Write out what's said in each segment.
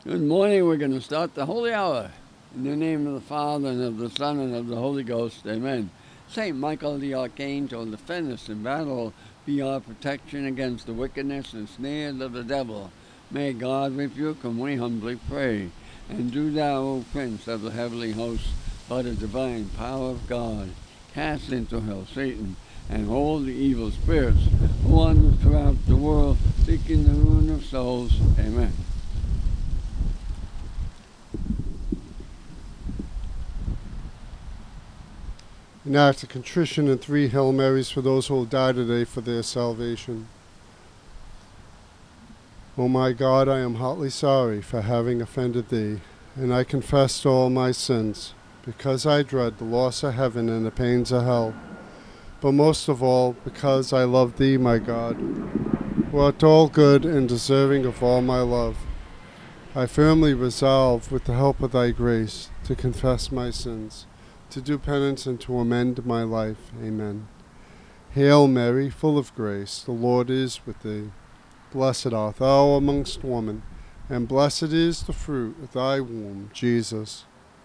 Good morning. We're going to start the Holy Hour. In the name of the Father, and of the Son, and of the Holy Ghost. Amen. Saint Michael the Archangel, defend us in battle. Be our protection against the wickedness and snares of the devil. May God rebuke him, we humbly pray. And do thou, O Prince of the heavenly hosts, by the divine power of God, cast into hell Satan and all the evil spirits who wander throughout the world, seeking the ruin of souls. Amen. An act of contrition and 3 Hail Marys for those who will die today for their salvation. O my God, I am hotly sorry for having offended thee, and I confess all my sins, because I dread the loss of heaven and the pains of hell. But most of all, because I love thee, my God, who art all good and deserving of all my love. I firmly resolve, with the help of thy grace, to confess my sins, to do penance, and to amend my life. Amen. Hail Mary, full of grace, the Lord is with thee. Blessed art thou amongst women, and blessed is the fruit of thy womb, Jesus.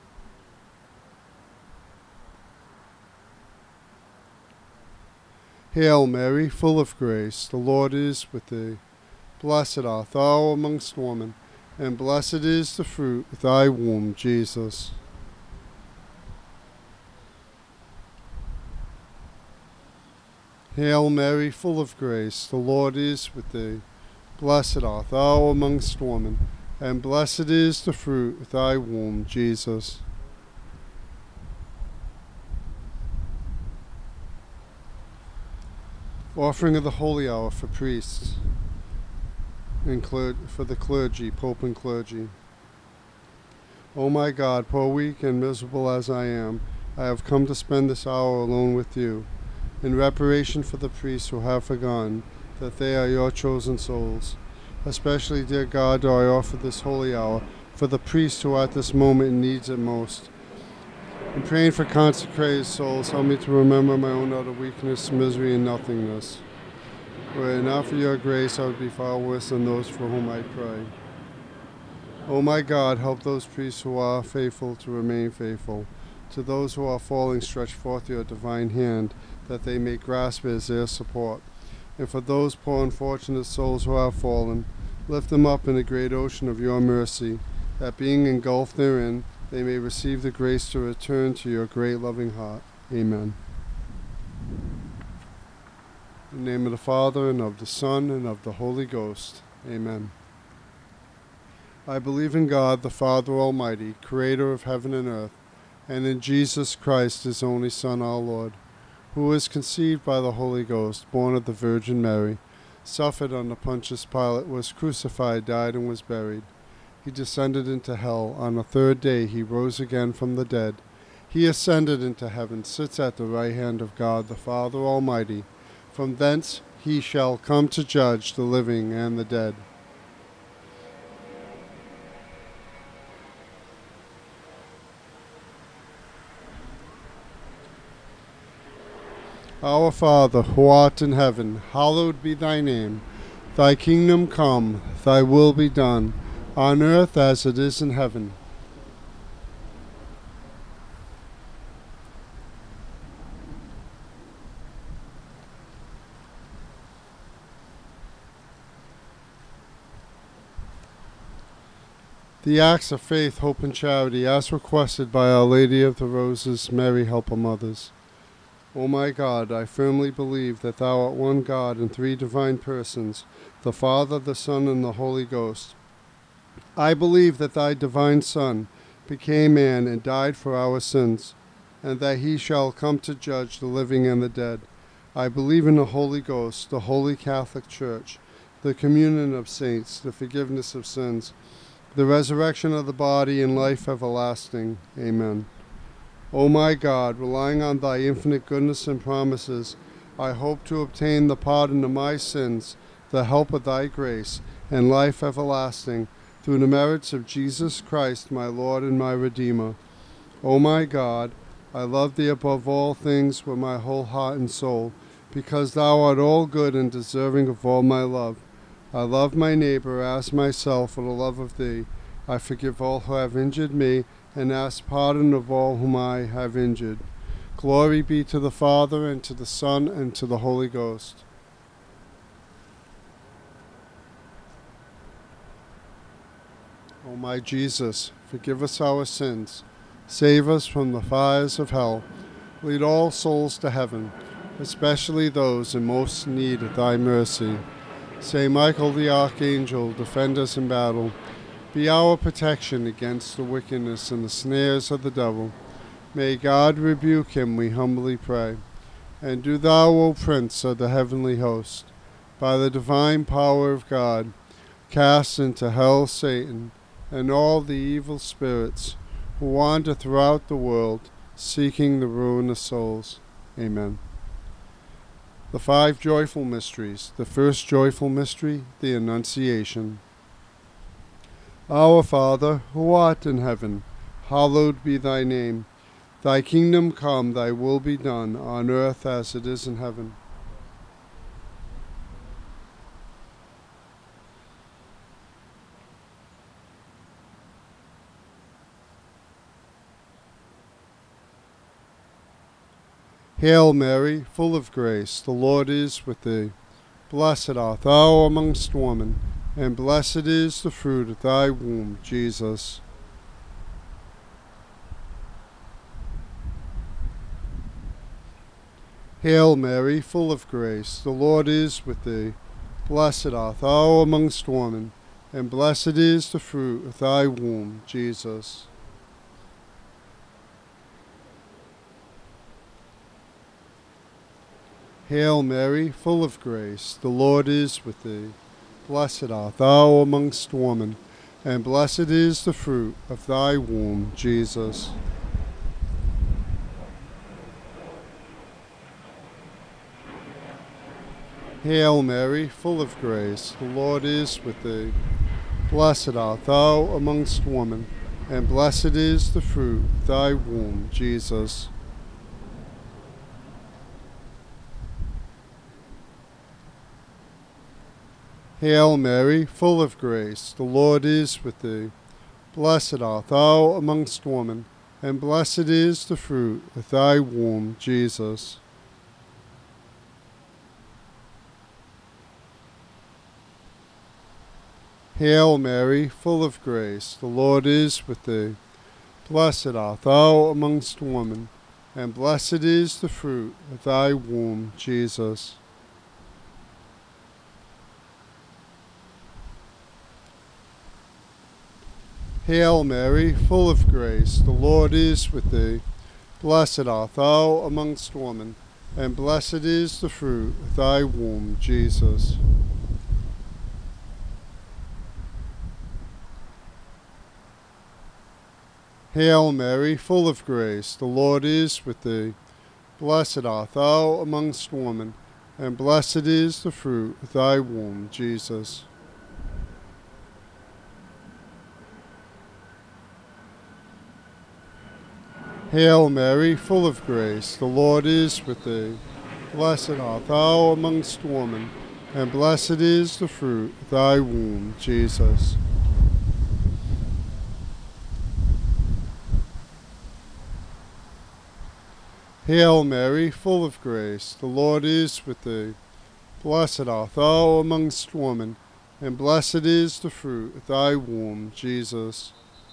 Hail Mary, full of grace, the Lord is with thee. Blessed art thou amongst women, and blessed is the fruit of thy womb, Jesus. Hail Mary, full of grace, the Lord is with thee. Blessed art thou amongst women, and blessed is the fruit of thy womb, Jesus. Offering of the Holy Hour for priests and for the clergy, Pope and clergy. O my God, poor, weak, and miserable as I am, I have come to spend this hour alone with you, in reparation for the priests who have forgotten that they are your chosen souls. Especially, dear God, do I offer this holy hour for the priests who at this moment needs it most. In praying for consecrated souls, help me to remember my own utter weakness, misery, and nothingness. Were it not for your grace, I would be far worse than those for whom I pray. O my God, help those priests who are faithful to remain faithful. To those who are falling, stretch forth your divine hand, that they may grasp it as their support. And for those poor unfortunate souls who have fallen, lift them up in the great ocean of your mercy, that being engulfed therein, they may receive the grace to return to your great loving heart. Amen. In the name of the Father, and of the Son, and of the Holy Ghost. Amen. I believe in God, the Father Almighty, creator of heaven and earth, and in Jesus Christ, his only Son, our Lord, who was conceived by the Holy Ghost, born of the Virgin Mary, suffered under Pontius Pilate, was crucified, died, and was buried. He descended into hell. On the 3rd day he rose again from the dead. He ascended into heaven, sits at the right hand of God, the Father Almighty. From thence he shall come to judge the living and the dead. Our Father, who art in heaven, hallowed be thy name. Thy kingdom come, thy will be done, on earth as it is in heaven. The acts of faith, hope, and charity, as requested by Our Lady of the Roses, Mary, help our mothers. O my God, I firmly believe that thou art one God in 3 divine persons, the Father, the Son, and the Holy Ghost. I believe that thy divine Son became man and died for our sins, and that he shall come to judge the living and the dead. I believe in the Holy Ghost, the Holy Catholic Church, the communion of saints, the forgiveness of sins, the resurrection of the body, and life everlasting. Amen. O my God, relying on thy infinite goodness and promises, I hope to obtain the pardon of my sins, the help of thy grace, and life everlasting, through the merits of Jesus Christ, my Lord and my Redeemer. O my God, I love thee above all things with my whole heart and soul, because thou art all good and deserving of all my love. I love my neighbor as myself for the love of thee, I forgive all who have injured me, and ask pardon of all whom I have injured. Glory be to the Father, and to the Son, and to the Holy Ghost. O my Jesus, forgive us our sins, save us from the fires of hell, lead all souls to heaven, especially those in most need of thy mercy. Saint Michael the Archangel, defend us in battle. Be our protection against the wickedness and the snares of the devil. May God rebuke him, we humbly pray. And do thou, O Prince of the heavenly host, by the divine power of God, cast into hell Satan and all the evil spirits who wander throughout the world, seeking the ruin of souls. Amen. The 5 joyful mysteries. The first joyful mystery, the Annunciation. Our Father, who art in heaven, hallowed be thy name. Thy kingdom come, thy will be done, on earth as it is in heaven. Hail Mary, full of grace, the Lord is with thee. Blessed art thou amongst women, and blessed is the fruit of thy womb, Jesus. Hail Mary, full of grace, the Lord is with thee. Blessed art thou amongst women, and blessed is the fruit of thy womb, Jesus. Hail Mary, full of grace, the Lord is with thee. Blessed art thou amongst women, and blessed is the fruit of thy womb, Jesus. Hail Mary, full of grace, the Lord is with thee. Blessed art thou amongst women, and blessed is the fruit of thy womb, Jesus. Hail Mary, full of grace, the Lord is with thee. Blessed art thou amongst women, and blessed is the fruit of thy womb, Jesus. Hail Mary, full of grace, the Lord is with thee. Blessed art thou amongst women, and blessed is the fruit of thy womb, Jesus. Hail Mary, full of grace, the Lord is with thee. Blessed art thou amongst women, and blessed is the fruit of thy womb, Jesus. Hail Mary, full of grace, the Lord is with thee. Blessed art thou amongst women, and blessed is the fruit of thy womb, Jesus. Hail Mary, full of grace, the Lord is with thee. Blessed art thou amongst women, and blessed is the fruit of thy womb, Jesus. Hail Mary, full of grace, the Lord is with thee. Blessed art thou amongst women, and blessed is the fruit of thy womb, Jesus.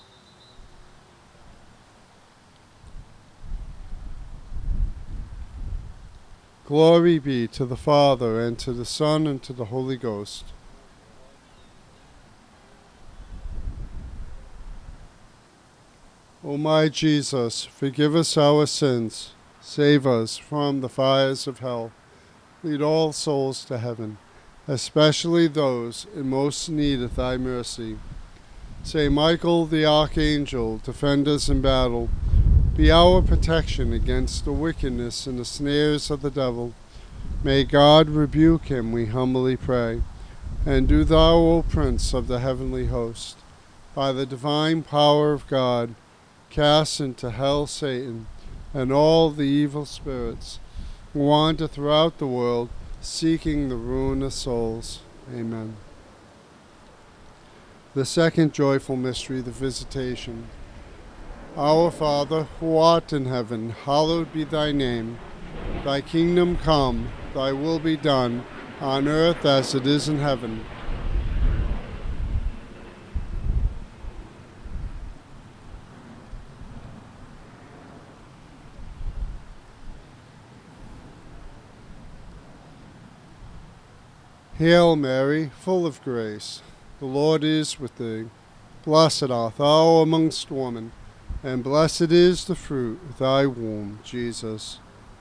Glory be to the Father, and to the Son, and to the Holy Ghost. O my Jesus, forgive us our sins, save us from the fires of hell, lead all souls to heaven, especially those in most need of thy mercy. Saint Michael the Archangel, defend us in battle. Be our protection against the wickedness and the snares of the devil. May God rebuke him, we humbly pray. And do thou, O Prince of the heavenly host, by the divine power of God, cast into hell Satan and all the evil spirits who wander throughout the world, seeking the ruin of souls. Amen. The second joyful mystery, the Visitation. Our Father, who art in heaven, hallowed be thy name. Thy kingdom come, thy will be done, on earth as it is in heaven. Hail Mary, full of grace, the Lord is with thee. Blessed art thou amongst women, and blessed is the fruit of thy womb, Jesus.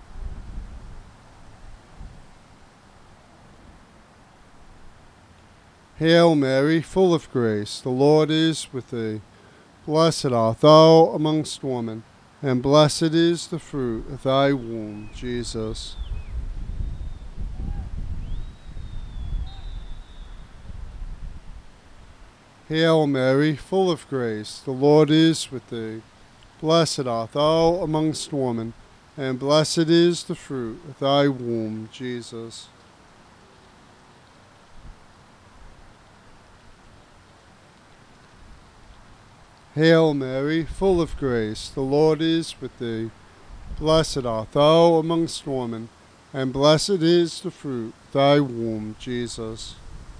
Hail Mary, full of grace, the Lord is with thee. Blessed art thou amongst women, and blessed is the fruit of thy womb, Jesus. Hail Mary, full of grace, the Lord is with thee. Blessed art thou amongst women, and blessed is the fruit of thy womb, Jesus. Hail Mary, full of grace, the Lord is with thee. Blessed art thou amongst women, and blessed is the fruit of thy womb, Jesus.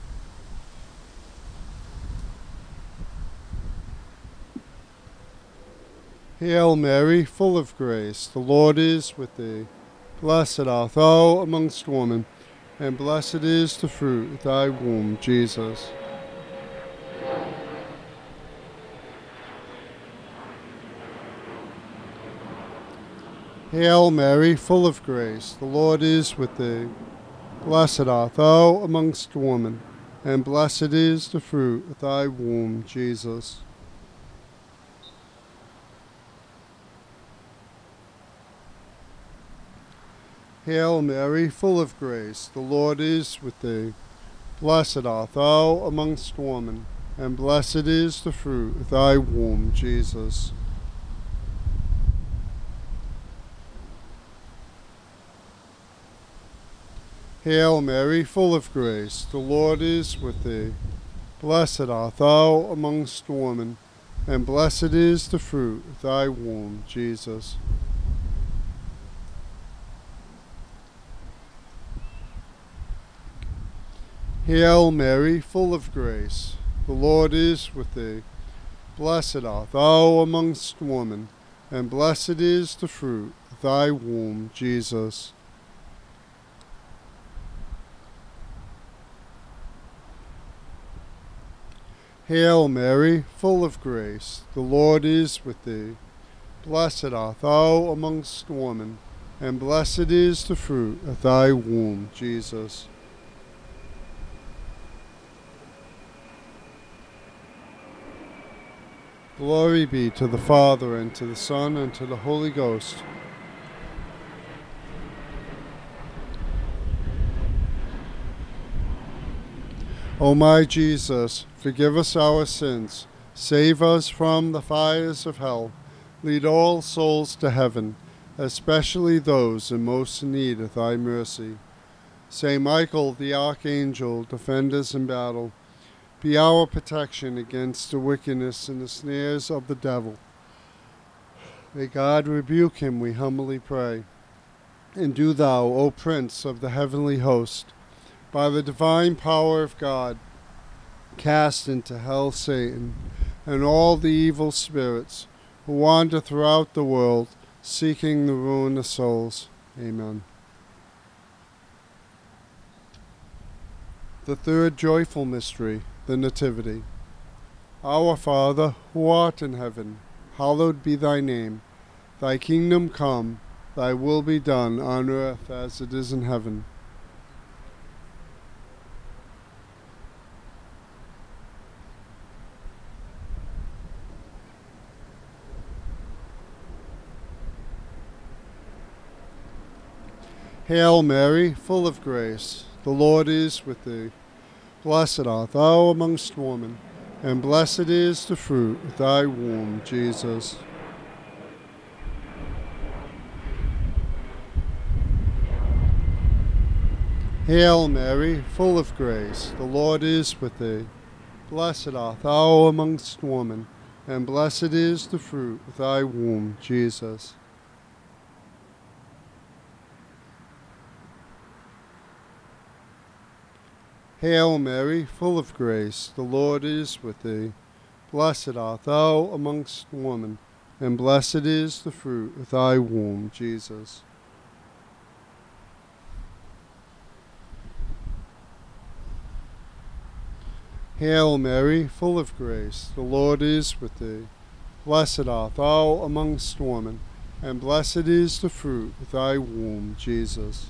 Hail Mary, full of grace, the Lord is with thee. Blessed art thou amongst women, and blessed is the fruit of thy womb, Jesus. Hail Mary, full of grace, the Lord is with thee. Blessed art thou amongst women, and blessed is the fruit of thy womb, Jesus. Hail Mary, full of grace, the Lord is with thee. Blessed art thou amongst women, and blessed is the fruit of thy womb, Jesus. Hail Mary, full of grace, the Lord is with thee. Blessed art thou amongst women, and blessed is the fruit of thy womb, Jesus. Hail Mary, full of grace, the Lord is with thee. Blessed art thou amongst women, and blessed is the fruit of thy womb, Jesus. Hail Mary, full of grace, the Lord is with thee. Blessed art thou amongst women, and blessed is the fruit of thy womb, Jesus. Glory be to the Father, and to the Son, and to the Holy Ghost. O my Jesus, forgive us our sins, save us from the fires of hell, lead all souls to heaven, especially those in most need of thy mercy. Saint Michael the Archangel, defend us in battle. Be our protection against the wickedness and the snares of the devil. May God rebuke him, we humbly pray. And do thou, O Prince of the heavenly host, by the divine power of God, cast into hell Satan and all the evil spirits who wander throughout the world, seeking the ruin of souls. Amen. The third joyful mystery, the Nativity. Our Father, who art in heaven, hallowed be thy name. Thy kingdom come, thy will be done on earth as it is in heaven. Hail Mary, full of grace, the Lord is with thee. Blessed art thou amongst women, and blessed is the fruit of thy womb, Jesus. Hail Mary, full of grace, the Lord is with thee. Blessed art thou amongst women, and blessed is the fruit of thy womb, Jesus. Hail Mary, full of grace, the Lord is with thee. Blessed art thou amongst women, and blessed is the fruit of thy womb, Jesus. Hail Mary, full of grace, the Lord is with thee. Blessed art thou amongst women, and blessed is the fruit of thy womb, Jesus.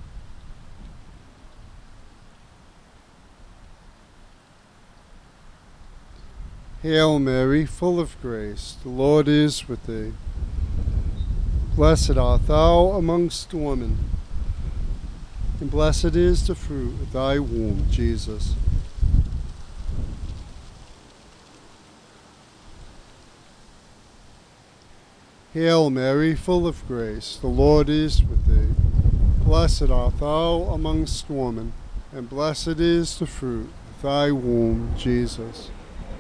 Hail Mary, full of grace, the Lord is with thee. Blessed art thou amongst women, and blessed is the fruit of thy womb, Jesus. Hail Mary, full of grace, the Lord is with thee. Blessed art thou amongst women, and blessed is the fruit of thy womb, Jesus.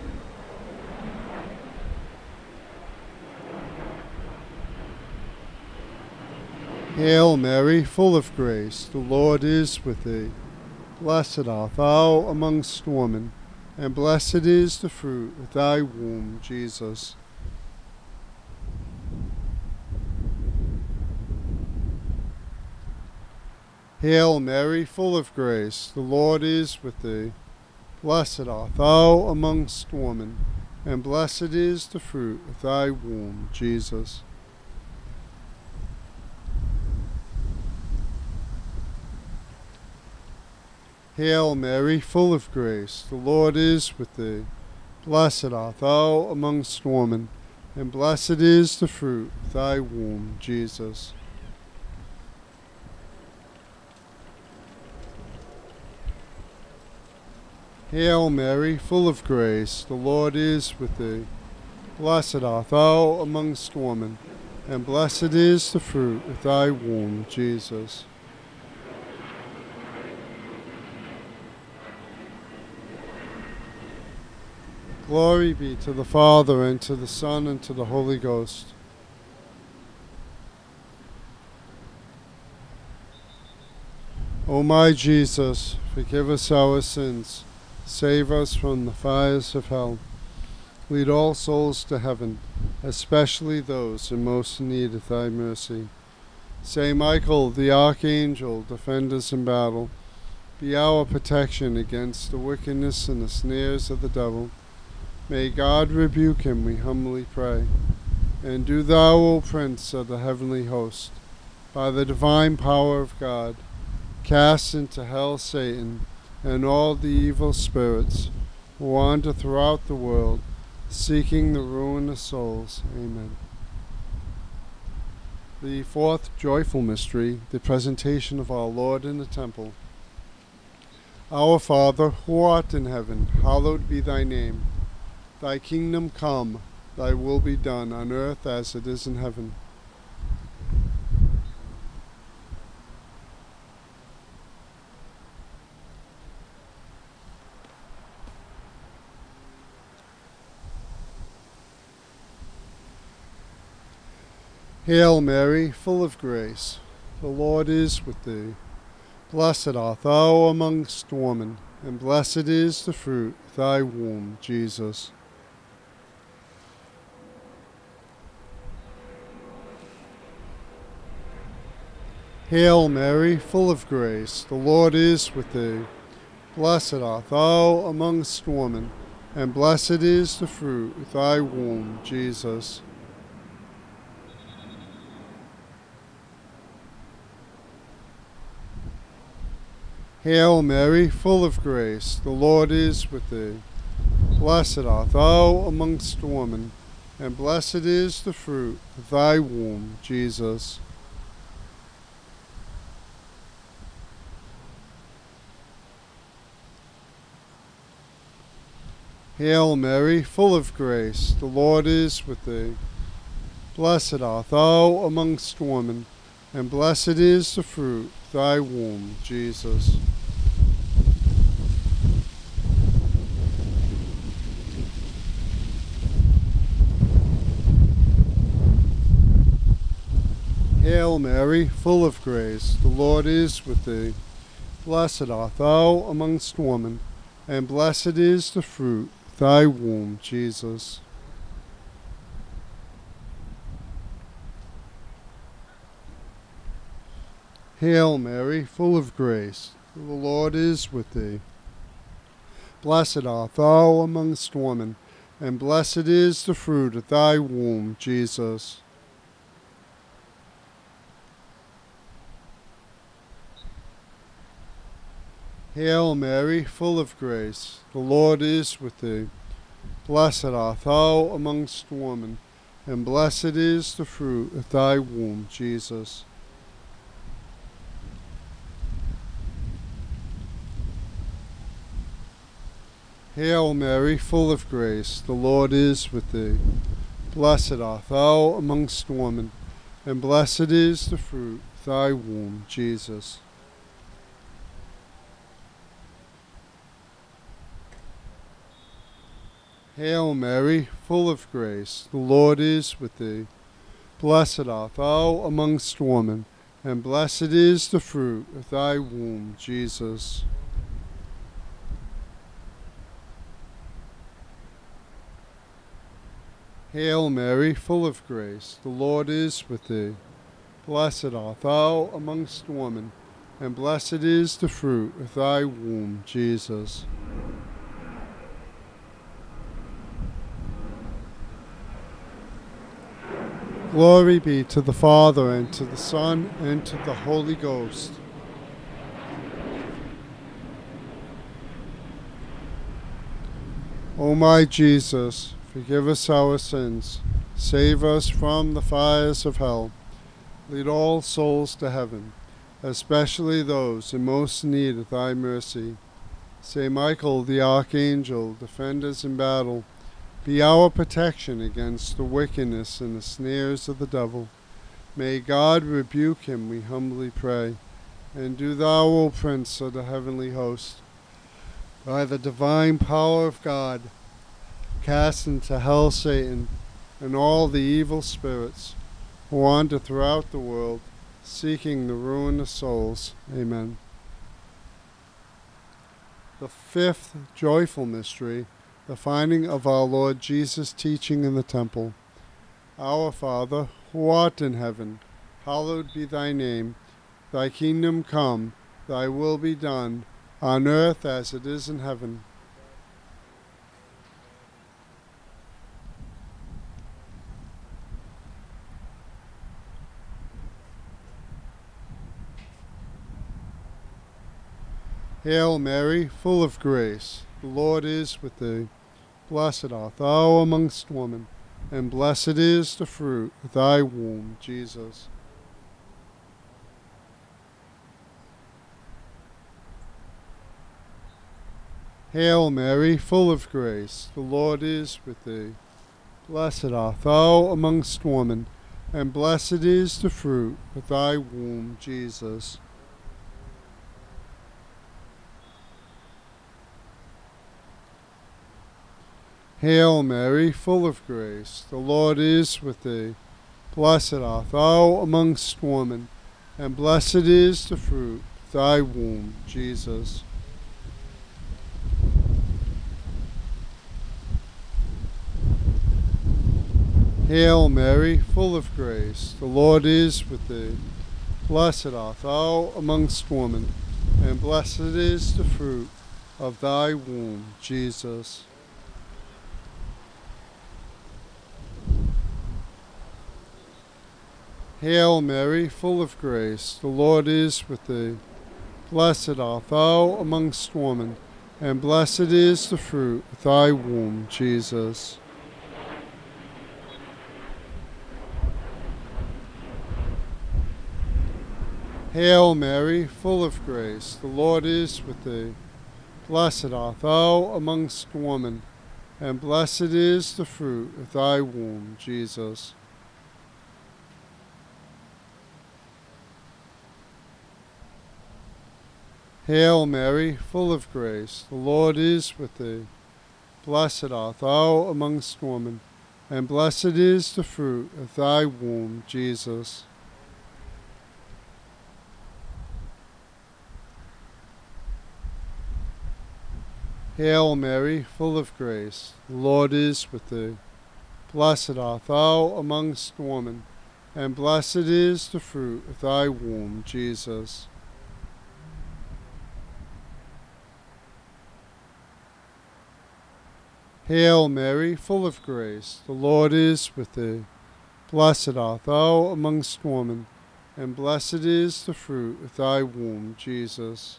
Hail Mary, full of grace, the Lord is with thee. Blessed art thou amongst women, and blessed is the fruit of thy womb, Jesus. Hail Mary, full of grace, the Lord is with thee. Blessed art thou amongst women, and blessed is the fruit of thy womb, Jesus. Hail Mary, full of grace, the Lord is with thee. Blessed art thou amongst women, and blessed is the fruit of thy womb, Jesus. Hail Mary, full of grace, the Lord is with thee. Blessed art thou amongst women, and blessed is the fruit of thy womb, Jesus. Glory be to the Father, and to the Son, and to the Holy Ghost. O my Jesus, forgive us our sins. Save us from the fires of hell. Lead all souls to heaven, especially those in most need of thy mercy. Saint Michael, the archangel, defend us in battle. Be our protection against the wickedness and the snares of the devil. May God rebuke him, we humbly pray. And do thou, O Prince of the heavenly host, by the divine power of God, cast into hell Satan and all the evil spirits who wander throughout the world, seeking the ruin of souls. Amen. The fourth joyful mystery, the presentation of our Lord in the temple. Our Father, who art in heaven, hallowed be thy name. Thy kingdom come, thy will be done on earth as it is in heaven. Hail Mary, full of grace, the Lord is with thee. Blessed art thou amongst women, and blessed is the fruit of thy womb, Jesus. Hail Mary, full of grace, the Lord is with thee. Blessed art thou amongst women, and blessed is the fruit of thy womb, Jesus. Hail Mary, full of grace, the Lord is with thee. Blessed art thou amongst women, and blessed is the fruit of thy womb, Jesus. Hail Mary, full of grace, the Lord is with thee. Blessed art thou amongst women, and blessed is the fruit of thy womb, Jesus. Hail Mary, full of grace, the Lord is with thee. Blessed art thou amongst women, and blessed is the fruit of thy womb, Jesus. Hail Mary, full of grace, the Lord is with thee. Blessed art thou amongst women, and blessed is the fruit of thy womb, Jesus. Hail Mary, full of grace, the Lord is with thee. Blessed art thou amongst women, and blessed is the fruit of thy womb, Jesus. Hail Mary, full of grace, the Lord is with thee. Blessed art thou amongst women, and blessed is the fruit of thy womb, Jesus. Hail Mary, full of grace, the Lord is with thee. Blessed art thou amongst women, and blessed is the fruit of thy womb, Jesus. Hail Mary, full of grace, the Lord is with thee. Blessed art thou amongst women, and blessed is the fruit of thy womb, Jesus. Glory be to the Father, and to the Son, and to the Holy Ghost. O my Jesus, forgive us our sins, save us from the fires of hell, lead all souls to heaven, especially those in most need of thy mercy. Saint Michael the Archangel, defend us in battle, be our protection against the wickedness and the snares of the devil. May God rebuke him, we humbly pray. And do thou, O Prince of the heavenly host, by the divine power of God, cast into hell Satan and all the evil spirits who wander throughout the world, seeking the ruin of souls. Amen. The fifth joyful mystery, the finding of our Lord Jesus teaching in the temple. Our Father, who art in heaven, hallowed be thy name. Thy kingdom come, thy will be done, on earth as it is in heaven. Hail Mary, full of grace, the Lord is with thee. Blessed art thou amongst women, and blessed is the fruit of thy womb, Jesus. Hail Mary, full of grace, the Lord is with thee. Blessed art thou amongst women, and blessed is the fruit of thy womb, Jesus. Hail Mary, full of grace, the Lord is with thee. Blessed art thou amongst women, and blessed is the fruit of thy womb, Jesus. Hail Mary, full of grace, the Lord is with thee. Blessed art thou amongst women, and blessed is the fruit of thy womb, Jesus. Hail Mary, full of grace, the Lord is with thee. Blessed art thou amongst women, and blessed is the fruit of thy womb, Jesus. Hail Mary, full of grace, the Lord is with thee. Blessed art thou amongst women, and blessed is the fruit of thy womb, Jesus. Hail Mary, full of grace, the Lord is with thee. Blessed art thou amongst women, and blessed is the fruit of thy womb, Jesus. Hail Mary, full of grace, the Lord is with thee. Blessed art thou amongst women, and blessed is the fruit of thy womb, Jesus. Hail Mary, full of grace, the Lord is with thee. Blessed art thou amongst women, and blessed is the fruit of thy womb, Jesus.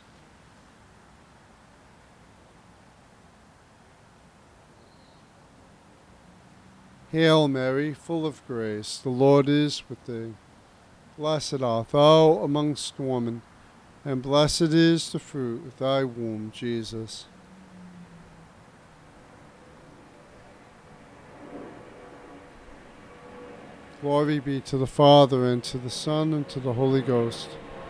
Hail Mary, full of grace, the Lord is with thee. Blessed art thou amongst women, and blessed is the fruit of thy womb, Jesus. Glory be to the Father, and to the Son, and to the Holy Ghost.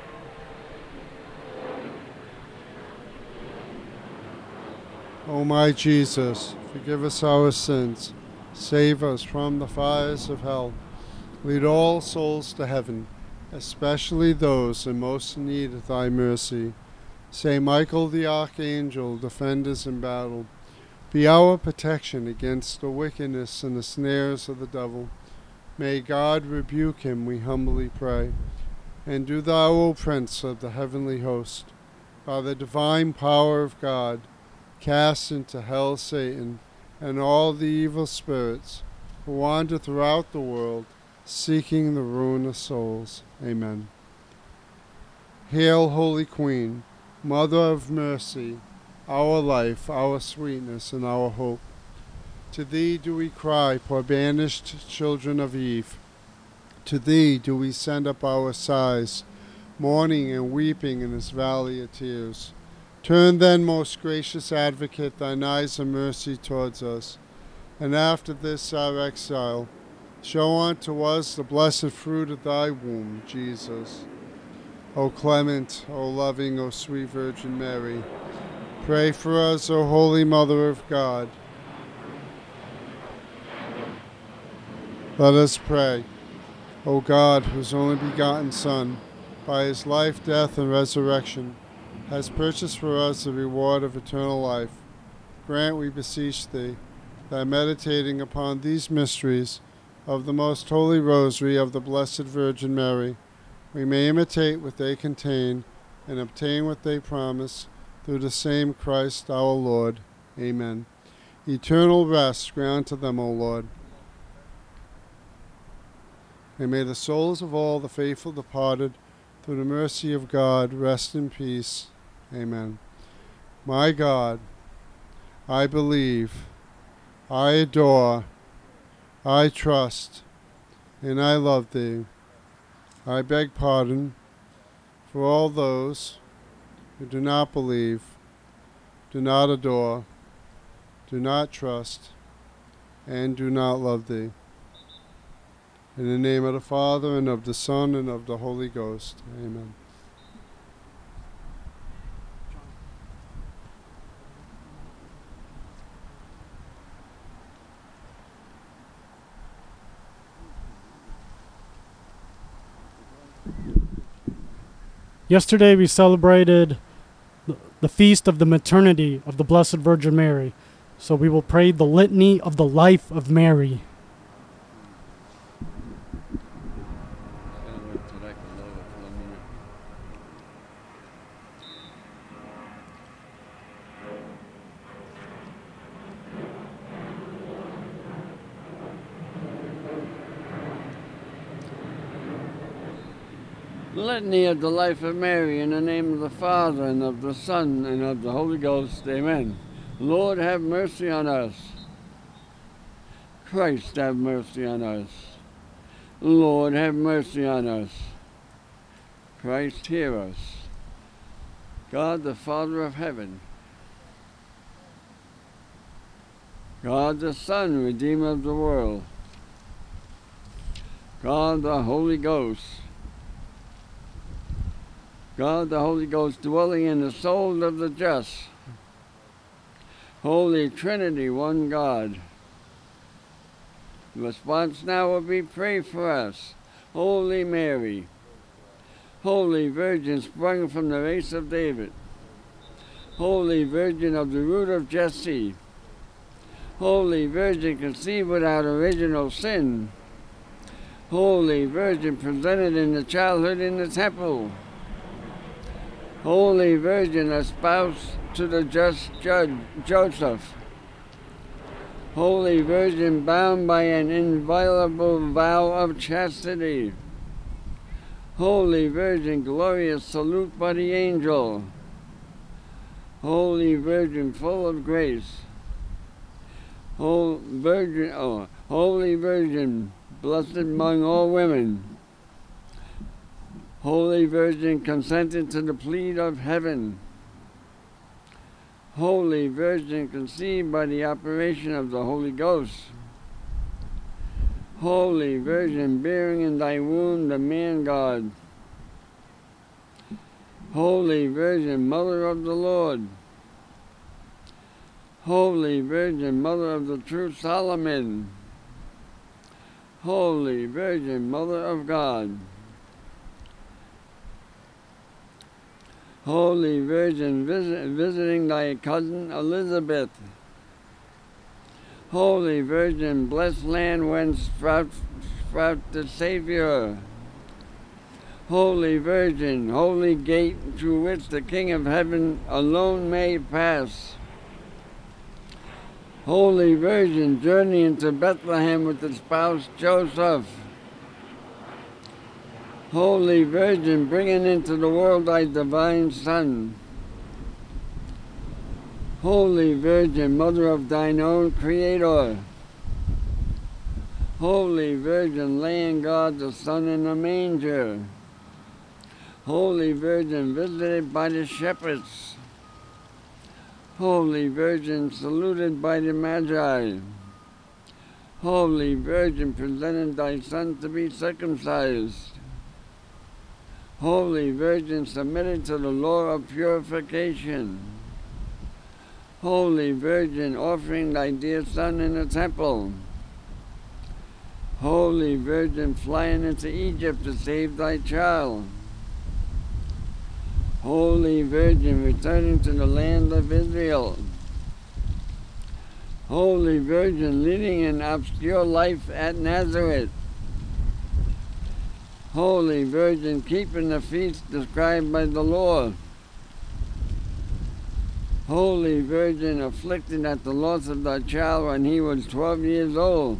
O my Jesus, forgive us our sins, save us from the fires of hell, lead all souls to heaven, especially those in most need of thy mercy. Saint Michael the Archangel, defend us in battle. Be our protection against the wickedness and the snares of the devil. May God rebuke him, we humbly pray. And do thou, O Prince of the heavenly host, by the divine power of God, cast into hell Satan and all the evil spirits who wander throughout the world, seeking the ruin of souls. Amen. Hail, Holy Queen, Mother of mercy, our life, our sweetness, and our hope. To thee do we cry, poor banished children of Eve. To thee do we send up our sighs, mourning and weeping in this valley of tears. Turn then, most gracious Advocate, thine eyes of mercy towards us, and after this our exile, show unto us the blessed fruit of thy womb, Jesus. O clement, O loving, O sweet Virgin Mary, pray for us, O Holy Mother of God. Let us pray. O God, whose only begotten Son, by his life, death, and resurrection, has purchased for us the reward of eternal life, grant, we beseech thee, that meditating upon these mysteries of the most holy rosary of the Blessed Virgin Mary, we may imitate what they contain and obtain what they promise, through the same Christ our Lord. Amen. Eternal rest grant to them, O Lord. And may the souls of all the faithful departed, through the mercy of God, rest in peace. Amen. My God, I believe, I adore, I trust, and I love thee. I beg pardon for all those who do not believe, do not adore, do not trust, and do not love thee. In the name of the Father, and of the Son, and of the Holy Ghost. Amen. Yesterday we celebrated the feast of the maternity of the Blessed Virgin Mary. So we will pray the litany of the life of Mary. Litany of the life of Mary, in the name of the Father, and of the Son, and of the Holy Ghost. Amen. Lord, have mercy on us. Christ, have mercy on us. Lord, have mercy on us. Christ, hear us. God, the Father of heaven. God, the Son, Redeemer of the world. God, the Holy Ghost. God, the Holy Ghost, dwelling in the souls of the just. Holy Trinity, one God. The response now will be, pray for us. Holy Mary, Holy Virgin sprung from the race of David, Holy Virgin of the root of Jesse, Holy Virgin conceived without original sin, Holy Virgin presented in the childhood in the temple, Holy Virgin espoused to the just judge Joseph, Holy Virgin bound by an inviolable vow of chastity, Holy Virgin glorious salute by the angel, Holy Virgin full of grace, Holy Virgin blessed among all women, Holy Virgin consented to the plea of heaven, Holy Virgin conceived by the operation of the Holy Ghost, Holy Virgin bearing in thy womb the man God, Holy Virgin Mother of the Lord, Holy Virgin Mother of the true Solomon, Holy Virgin Mother of God, Holy Virgin visiting thy cousin Elizabeth, Holy Virgin blessed land whence sprout the Savior, Holy Virgin, holy gate through which the King of Heaven alone may pass, Holy Virgin journeying to Bethlehem with the spouse Joseph, Holy Virgin bringing into the world thy divine Son, Holy Virgin, mother of thine own Creator, Holy Virgin laying God the Son in a manger, Holy Virgin visited by the shepherds, Holy Virgin saluted by the Magi, Holy Virgin presented thy Son to be circumcised, Holy Virgin submitted to the law of purification, Holy Virgin offering thy dear Son in the temple, Holy Virgin flying into Egypt to save thy child, Holy Virgin returning to the land of Israel, Holy Virgin leading an obscure life at Nazareth, Holy Virgin keeping the feast described by the law, Holy Virgin afflicted at the loss of thy child when he was 12 years old,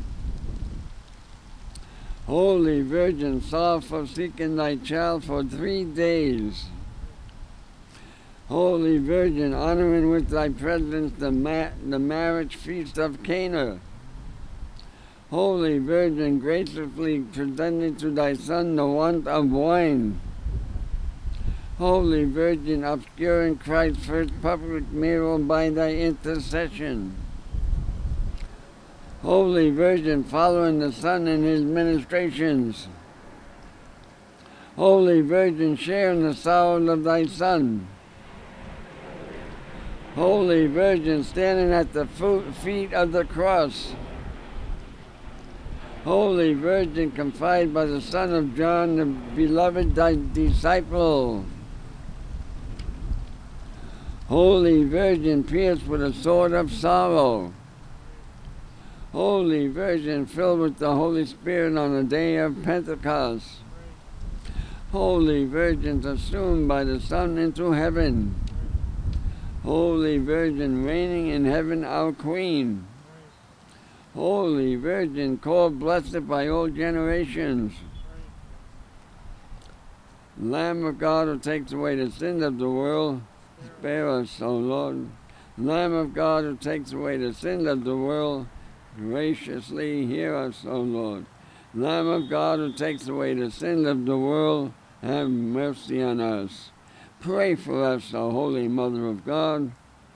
Holy Virgin sorrowful for seeking thy child for 3 days, Holy Virgin honoring with thy presence the marriage feast of Cana, Holy Virgin graciously presenting to thy Son the want of wine, Holy Virgin obscuring Christ's first public miracle by thy intercession, Holy Virgin following the Son in his ministrations, Holy Virgin sharing the sorrows of thy Son, Holy Virgin standing at the feet of the cross, Holy Virgin confided by the Son of John, the beloved thy disciple, Holy Virgin pierced with a sword of sorrow, Holy Virgin filled with the Holy Spirit on the day of Pentecost, Holy Virgin assumed by the Son into heaven, Holy Virgin reigning in heaven our Queen, Holy Virgin called blessed by all generations, Lamb of God who takes away the sins of the world, spare us, O Lord. Lamb of God who takes away the sins of the world, graciously hear us, O Lord. Lamb of God who takes away the sins of the world, have mercy on us. Pray for us, O Holy Mother of God.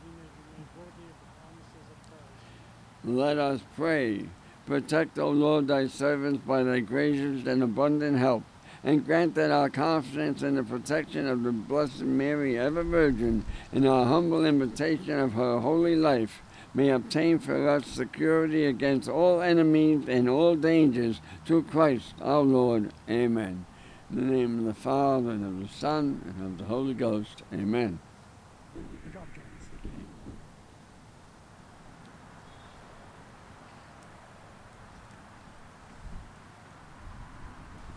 Let us pray. Protect, O Lord, thy servants by thy gracious and abundant help, and grant that our confidence in the protection of the Blessed Mary, ever Virgin, and our humble imitation of her holy life, may obtain for us security against all enemies and all dangers, through Christ our Lord. Amen. In the name of the Father, and of the Son, and of the Holy Ghost. Amen. Good job, John.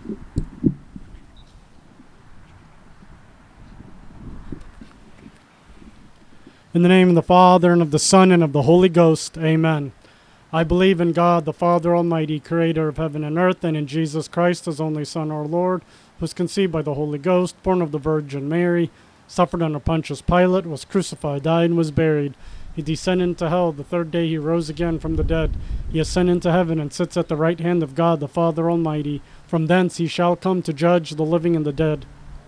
In the name of the Father, and of the Son, and of the Holy Ghost. Amen. I believe in God, the Father Almighty, creator of heaven and earth, and in Jesus Christ, his only Son, our Lord, who was conceived by the Holy Ghost, born of the Virgin Mary, suffered under Pontius Pilate, was crucified, died, and was buried. He descended into hell. The third day he rose again from the dead. He ascended into heaven and sits at the right hand of God, the Father Almighty. From thence he shall come to judge the living and the dead.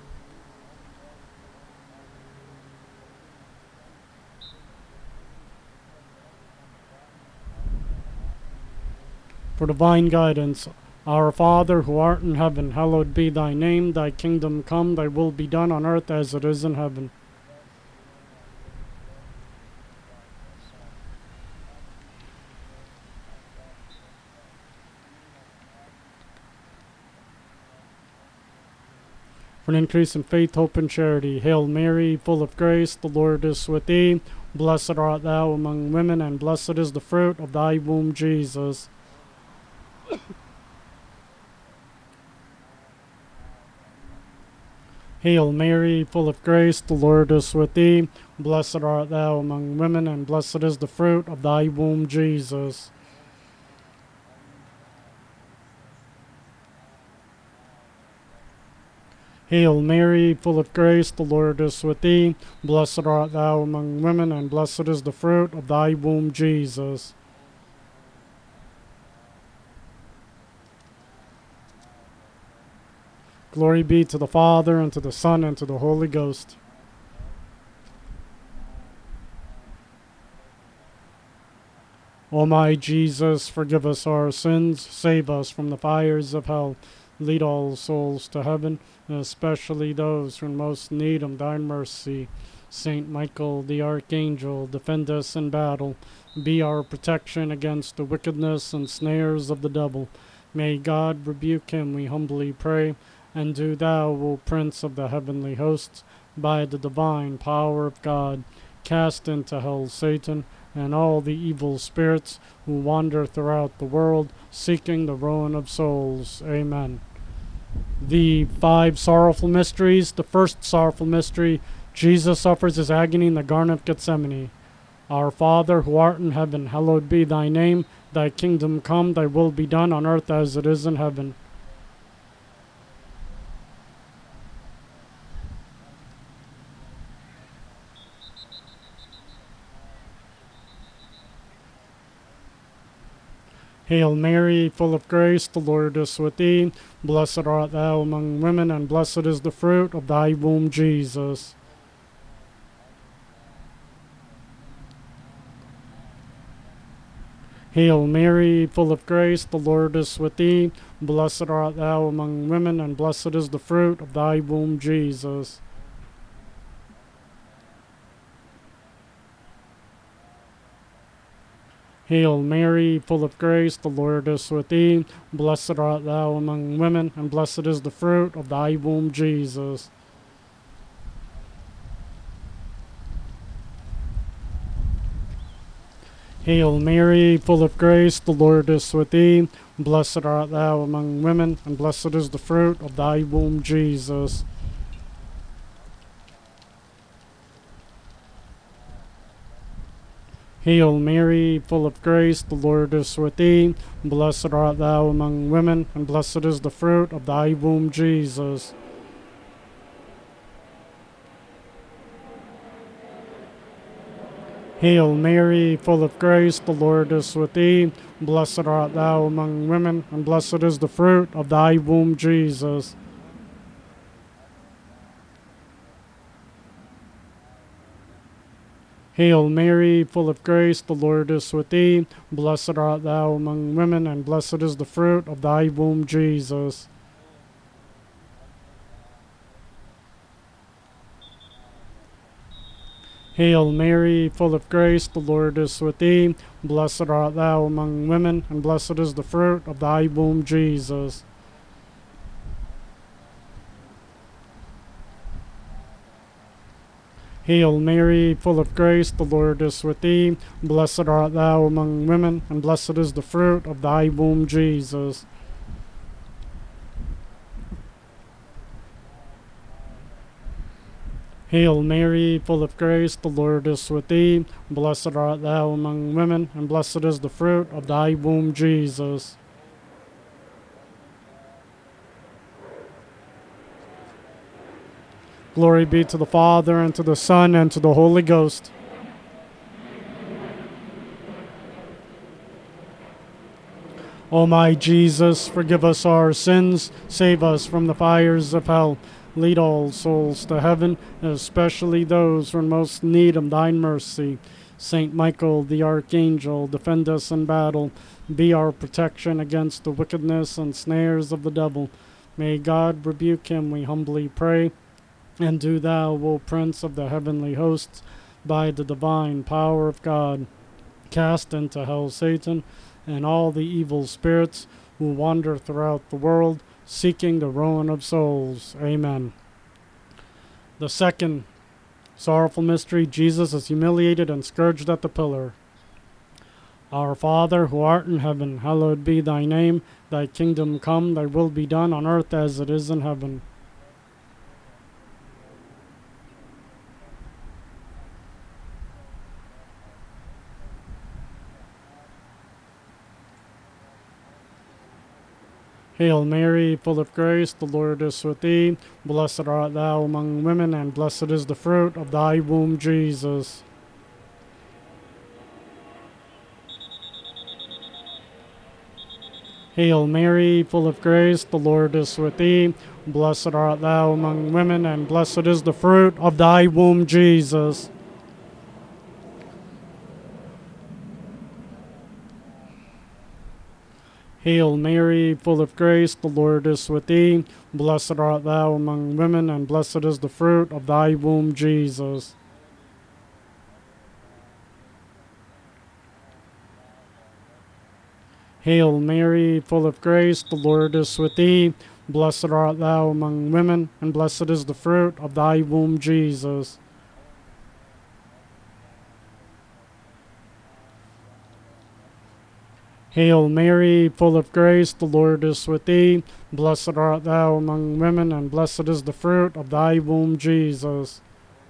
For divine guidance, Our Father, who art in heaven, hallowed be thy name. Thy kingdom come, thy will be done on earth as it is in heaven. For an increase in faith, hope, and charity. Hail Mary, full of grace, the Lord is with thee. Blessed art thou among women, and blessed is the fruit of thy womb, Jesus. Hail Mary, full of grace, the Lord is with thee. Blessed art thou among women, and blessed is the fruit of thy womb, Jesus. Hail Mary, full of grace, the Lord is with thee. Blessed art thou among women, and blessed is the fruit of thy womb, Jesus. Glory be to the Father, and to the Son, and to the Holy Ghost. O my Jesus, forgive us our sins, save us from the fires of hell, lead all souls to heaven, and especially those who most need of thy mercy. Saint Michael the Archangel, defend us in battle, be our protection against the wickedness and snares of the devil. May God rebuke him, we humbly pray. And do thou, O Prince of the heavenly hosts, by the divine power of God, cast into hell Satan and all the evil spirits who wander throughout the world, seeking the ruin of souls. Amen. The 5 sorrowful mysteries. The first sorrowful mystery, Jesus suffers his agony in the Garden of Gethsemane. Our Father, who art in heaven, hallowed be thy name. Thy kingdom come, thy will be done on earth as it is in heaven. Hail Mary, full of grace, the Lord is with thee. Blessed art thou among women, and blessed is the fruit of thy womb, Jesus. Hail Mary, full of grace, the Lord is with thee. Blessed art thou among women, and blessed is the fruit of thy womb, Jesus. Hail Mary, full of grace, the Lord is with thee. Blessed art thou among women, and blessed is the fruit of thy womb, Jesus. Hail Mary, full of grace, the Lord is with thee. Blessed art thou among women, and blessed is the fruit of thy womb, Jesus. Hail Mary, full of grace, the Lord is with thee. Blessed art thou among women, and blessed is the fruit of thy womb, Jesus. Hail Mary, full of grace, the Lord is with thee. Blessed art thou among women, and blessed is the fruit of thy womb, Jesus. Hail Mary, full of grace, the Lord is with thee. Blessed art thou among women, and blessed is the fruit of thy womb, Jesus. Hail Mary, full of grace, the Lord is with thee. Blessed art thou among women, and blessed is the fruit of thy womb, Jesus. Hail Mary, full of grace, the Lord is with thee. Blessed art thou among women, and blessed is the fruit of thy womb, Jesus. Hail Mary, full of grace, the Lord is with thee. Blessed art thou among women, and blessed is the fruit of thy womb, Jesus. Glory be to the Father, and to the Son, and to the Holy Ghost. O my Jesus, forgive us our sins, save us from the fires of hell. Lead all souls to heaven, especially those who are in most need of thine mercy. Saint Michael, the Archangel, defend us in battle. Be our protection against the wickedness and snares of the devil. May God rebuke him, we humbly pray. And do thou, O Prince of the heavenly hosts, by the divine power of God, cast into hell Satan and all the evil spirits who wander throughout the world, seeking the ruin of souls. Amen. The second sorrowful mystery, Jesus is humiliated and scourged at the pillar. Our Father, who art in heaven, hallowed be thy name. Thy kingdom come, thy will be done on earth as it is in heaven. Hail Mary, full of grace, the Lord is with thee. Blessed art thou among women, and blessed is the fruit of thy womb, Jesus. Hail Mary, full of grace, the Lord is with thee. Blessed art thou among women, and blessed is the fruit of thy womb, Jesus. Hail Mary, full of grace, the Lord is with thee. Blessed art thou among women, and blessed is the fruit of thy womb, Jesus. Hail Mary, full of grace, the Lord is with thee. Blessed art thou among women, and blessed is the fruit of thy womb, Jesus. Hail Mary, full of grace, the Lord is with thee. Blessed art thou among women, and blessed is the fruit of thy womb, Jesus.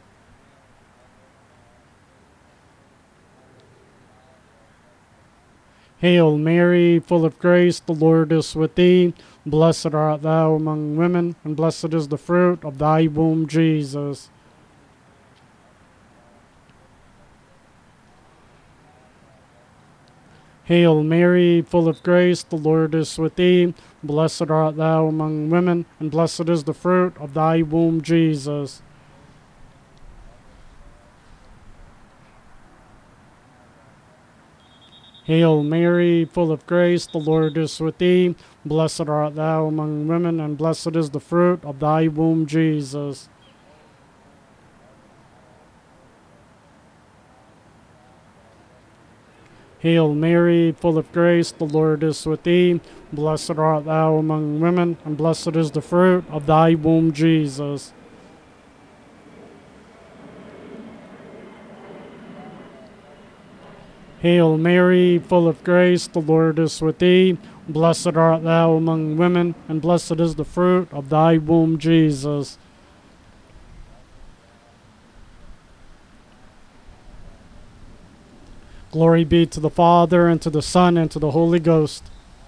Hail Mary, full of grace, the Lord is with thee. Blessed art thou among women, and blessed is the fruit of thy womb, Jesus. Hail Mary, full of grace, the Lord is with thee. Blessed art thou among women, and blessed is the fruit of thy womb, Jesus. Hail Mary, full of grace, the Lord is with thee. Blessed art thou among women, and blessed is the fruit of thy womb, Jesus. Hail Mary, full of grace, the Lord is with thee. Blessed art thou among women, and blessed is the fruit of thy womb, Jesus. Hail Mary, full of grace, the Lord is with thee. Blessed art thou among women, and blessed is the fruit of thy womb, Jesus. Glory be to the Father, and to the Son, and to the Holy Ghost.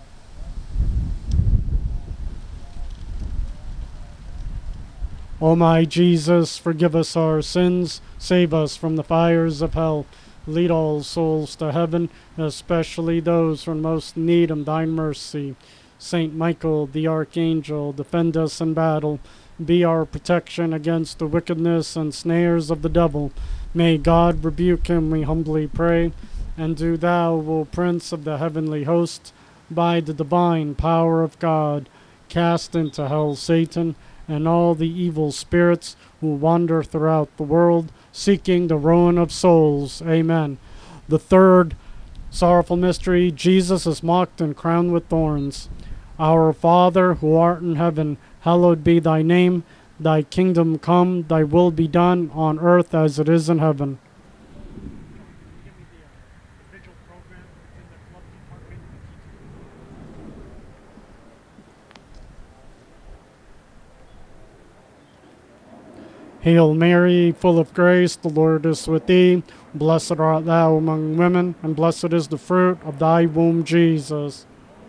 O my Jesus, forgive us our sins, save us from the fires of hell. Lead all souls to heaven, especially those who are in most need of thine mercy. Saint Michael, the Archangel, defend us in battle. Be our protection against the wickedness and snares of the devil. May God rebuke him, we humbly pray. And do thou, O Prince of the heavenly host, by the divine power of God, cast into hell Satan and all the evil spirits who wander throughout the world, seeking the ruin of souls. Amen. The third sorrowful mystery, Jesus is mocked and crowned with thorns. Our Father, who art in heaven, hallowed be thy name. Thy kingdom come, thy will be done on earth as it is in heaven. Hail Mary, full of grace, the Lord is with thee. Blessed art thou among women, and blessed is the fruit of thy womb, Jesus.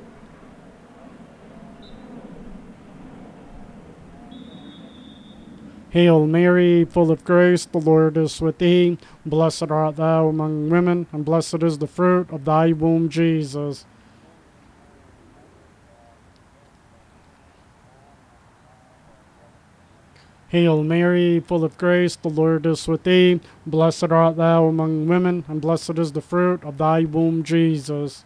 Hail Mary, full of grace, the Lord is with thee. Blessed art thou among women, and blessed is the fruit of thy womb, Jesus. Hail Mary, full of grace, the Lord is with thee. Blessed art thou among women, and blessed is the fruit of thy womb, Jesus.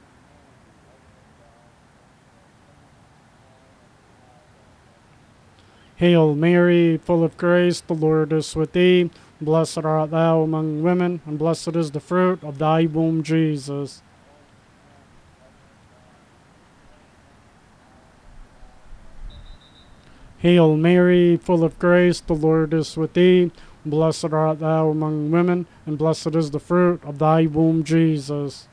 Hail Mary, full of grace, the Lord is with thee. Blessed art thou among women, and blessed is the fruit of thy womb, Jesus. Hail Mary, full of grace, the Lord is with thee. Blessed art thou among women, and blessed is the fruit of thy womb, Jesus.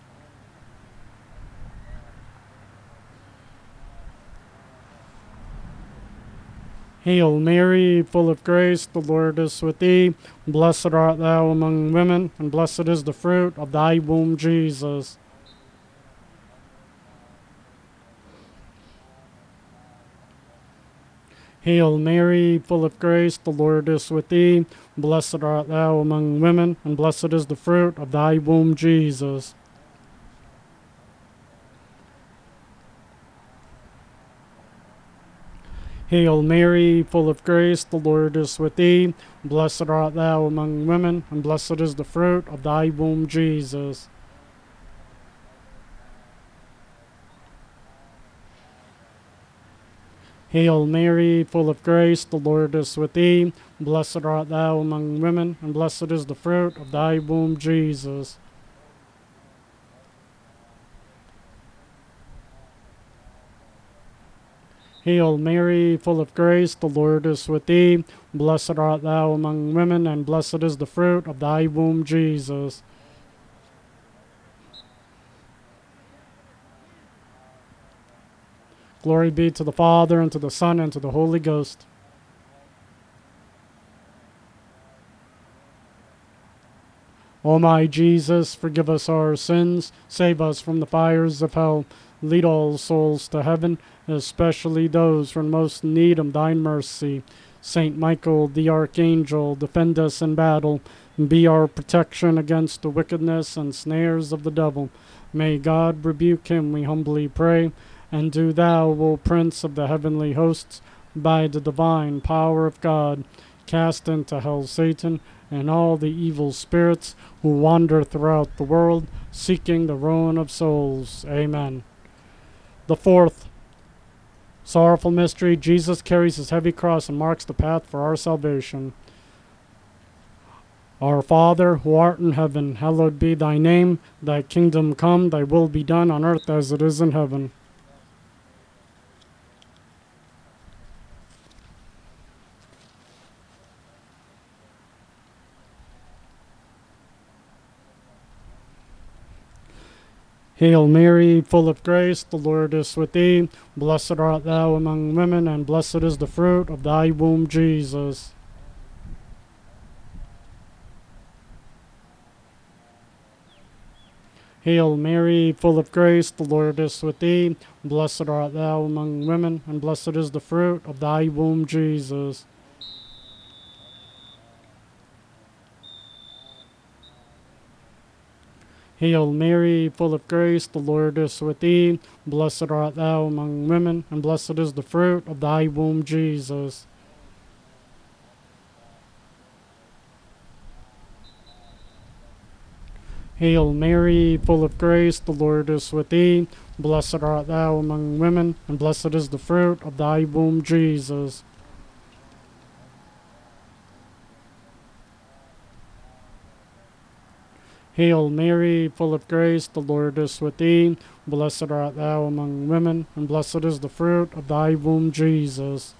Hail Mary, full of grace, the Lord is with thee. Blessed art thou among women, and blessed is the fruit of thy womb, Jesus. Hail Mary, full of grace, the Lord is with thee. Blessed art thou among women, and blessed is the fruit of thy womb, Jesus. Hail Mary, full of grace, the Lord is with thee. Blessed art thou among women, and blessed is the fruit of thy womb, Jesus. Hail Mary, full of grace, the Lord is with thee. Blessed art thou among women, and blessed is the fruit of thy womb, Jesus. Hail Mary, full of grace, the Lord is with thee. Blessed art thou among women, and blessed is the fruit of thy womb, Jesus. Glory be to the Father, and to the Son, and to the Holy Ghost. O my Jesus, forgive us our sins, save us from the fires of hell, lead all souls to heaven, especially those who are in most need of thine mercy. Saint Michael, the Archangel, defend us in battle, and be our protection against the wickedness and snares of the devil. May God rebuke him, we humbly pray. And do thou, O Prince of the heavenly hosts, by the divine power of God, cast into hell Satan and all the evil spirits who wander throughout the world, seeking the ruin of souls. Amen. The fourth sorrowful mystery, Jesus carries his heavy cross and marks the path for our salvation. Our Father, who art in heaven, hallowed be thy name. Thy kingdom come, thy will be done on earth as it is in heaven. Hail Mary, full of grace, the Lord is with thee. Blessed art thou among women, and blessed is the fruit of thy womb, Jesus. Hail Mary, full of grace, the Lord is with thee. Blessed art thou among women, and blessed is the fruit of thy womb, Jesus. Hail Mary, full of grace, the Lord is with thee. Blessed art thou among women, and blessed is the fruit of thy womb, Jesus. Hail Mary, full of grace, the Lord is with thee. Blessed art thou among women, and blessed is the fruit of thy womb, Jesus. Hail Mary, full of grace, the Lord is with thee. Blessed art thou among women, and blessed is the fruit of thy womb, Jesus.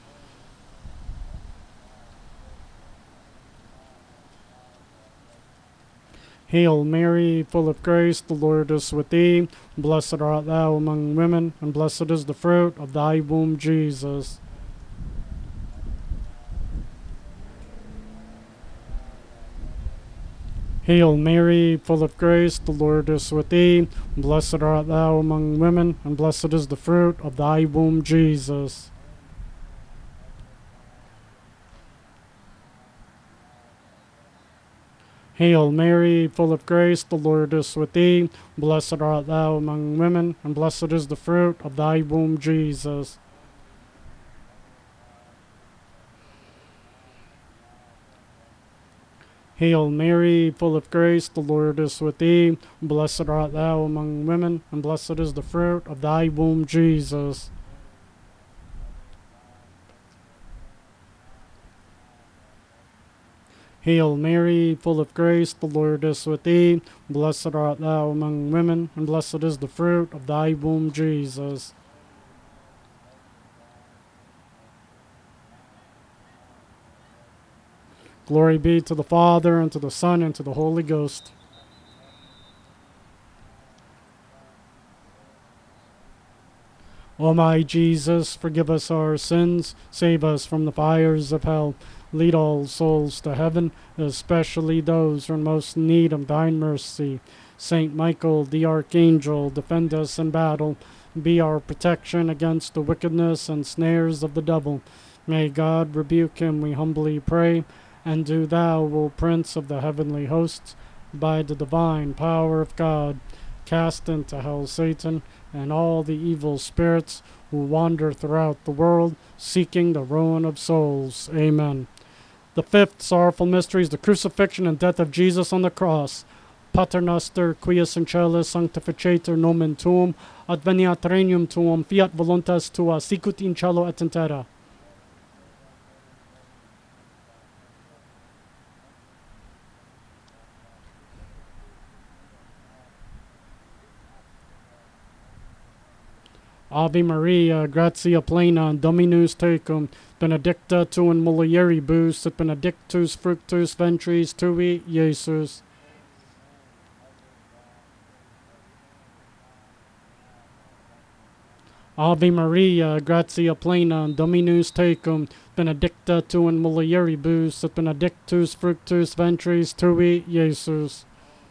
Hail Mary, full of grace, the Lord is with thee. Blessed art thou among women, and blessed is the fruit of thy womb, Jesus. Hail Mary, full of grace, the Lord is with thee. Blessed art thou among women, and blessed is the fruit of thy womb, Jesus. Hail Mary, full of grace, the Lord is with thee. Blessed art thou among women, and blessed is the fruit of thy womb, Jesus. Hail Mary, full of grace, the Lord is with thee. Blessed art thou among women, and blessed is the fruit of thy womb, Jesus. Hail Mary, full of grace, the Lord is with thee. Blessed art thou among women, and blessed is the fruit of thy womb, Jesus. Glory be to the Father, and to the Son, and to the Holy Ghost. O my Jesus, forgive us our sins, save us from the fires of hell. Lead all souls to heaven, especially those who are in most need of thine mercy. Saint Michael, the Archangel, defend us in battle. Be our protection against the wickedness and snares of the devil. May God rebuke him, we humbly pray. And do thou, O Prince of the heavenly hosts, by the divine power of God, cast into hell Satan and all the evil spirits who wander throughout the world, seeking the ruin of souls. Amen. The fifth sorrowful mystery is the crucifixion and death of Jesus on the cross. Pater noster, quies in celis sanctificetur nomen tuum, adveniat regnum tuum, fiat voluntas tua, sicut in cielo et in terra. Ave Maria, gratia plena, Dominus tecum, benedicta tu in mulieribus, et benedictus fructus ventris tui, Iesus. Ave Maria, gratia plena, Dominus tecum, benedicta tu in mulieribus, et benedictus fructus ventris tui, Iesus.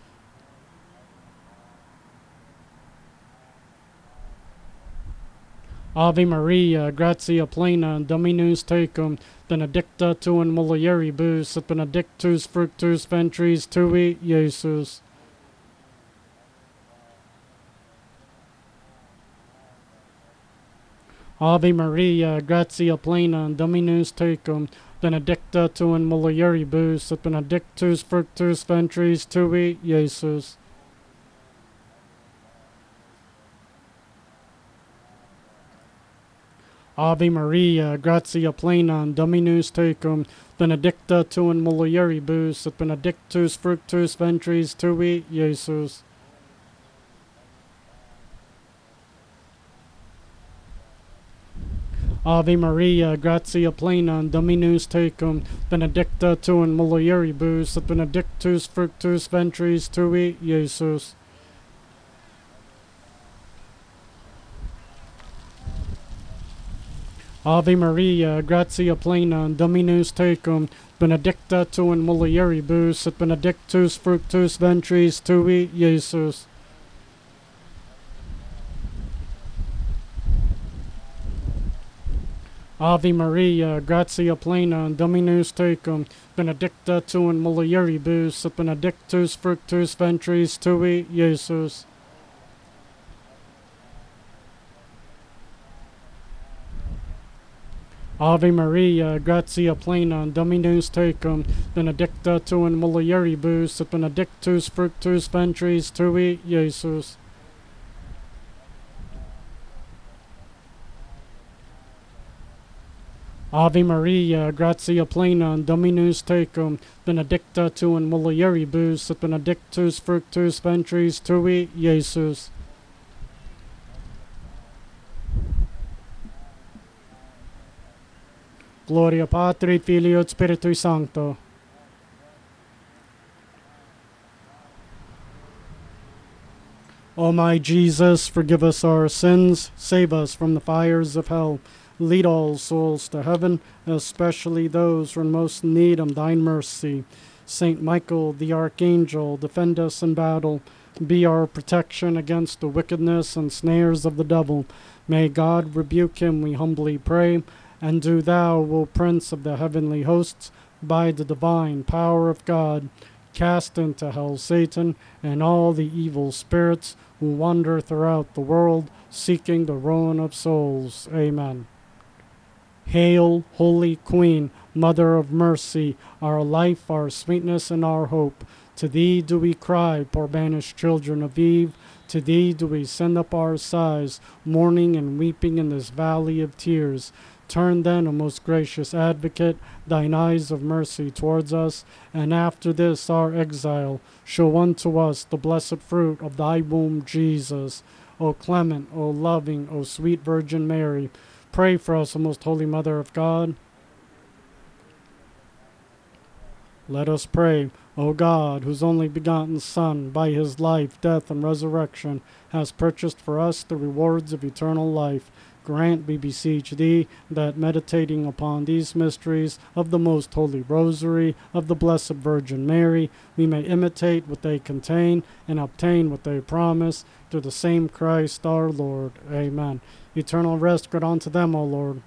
Ave Maria, gratia plena, Dominus tecum, benedicta tu in mulieribus, et benedictus fructus ventris tui, Iesus. Ave Maria, gratia plena, Dominus tecum, benedicta tu in mulieribus, et benedictus fructus ventris tui, Iesus. Ave Maria, gratia plena, Dominus tecum, benedicta tu in mulieribus, et benedictus fructus ventris tui, Iesus. Ave Maria, gratia plena, Dominus tecum, benedicta tu in mulieribus, et benedictus fructus ventris tui, Iesus. Ave Maria, gratia plena, Dominus tecum, benedicta tu in mulieribus, et benedictus fructus ventris tui, Iesus. Ave Maria, gratia plena, Dominus tecum, benedicta tu in mulieribus, et benedictus fructus ventris tui, Iesus. Ave Maria, gratia plena, Dominus tecum, benedicta tu in mulieribus, et benedictus fructus ventris tui, Iesus. Ave Maria, gratia plena, Dominus tecum, benedicta tu in mulieribus, et benedictus fructus ventris tui, Iesus. Gloria Patri, Filio, et Spiritui Sancto. O my Jesus, forgive us our sins, save us from the fires of hell. Lead all souls to heaven, especially those who are in most need of thine mercy. Saint Michael the Archangel, defend us in battle. Be our protection against the wickedness and snares of the devil. May God rebuke him, we humbly pray. And do thou, O Prince of the heavenly hosts, by the divine power of God, cast into hell Satan and all the evil spirits who wander throughout the world, seeking the ruin of souls. Amen. Hail, Holy Queen, Mother of Mercy, our life, our sweetness, and our hope. To thee do we cry, poor banished children of Eve. To thee do we send up our sighs, mourning and weeping in this valley of tears. Turn then, O most gracious Advocate, thine eyes of mercy towards us, and after this our exile, show unto us the blessed fruit of thy womb, Jesus. O clement, O loving, O sweet Virgin Mary, pray for us, O most holy Mother of God. Let us pray. O God, whose only begotten Son, by his life, death, and resurrection, has purchased for us the rewards of eternal life, grant, we beseech thee, that meditating upon these mysteries of the most holy rosary of the Blessed Virgin Mary, we may imitate what they contain and obtain what they promise, through the same Christ our Lord. Amen. Eternal rest grant unto them, O Lord.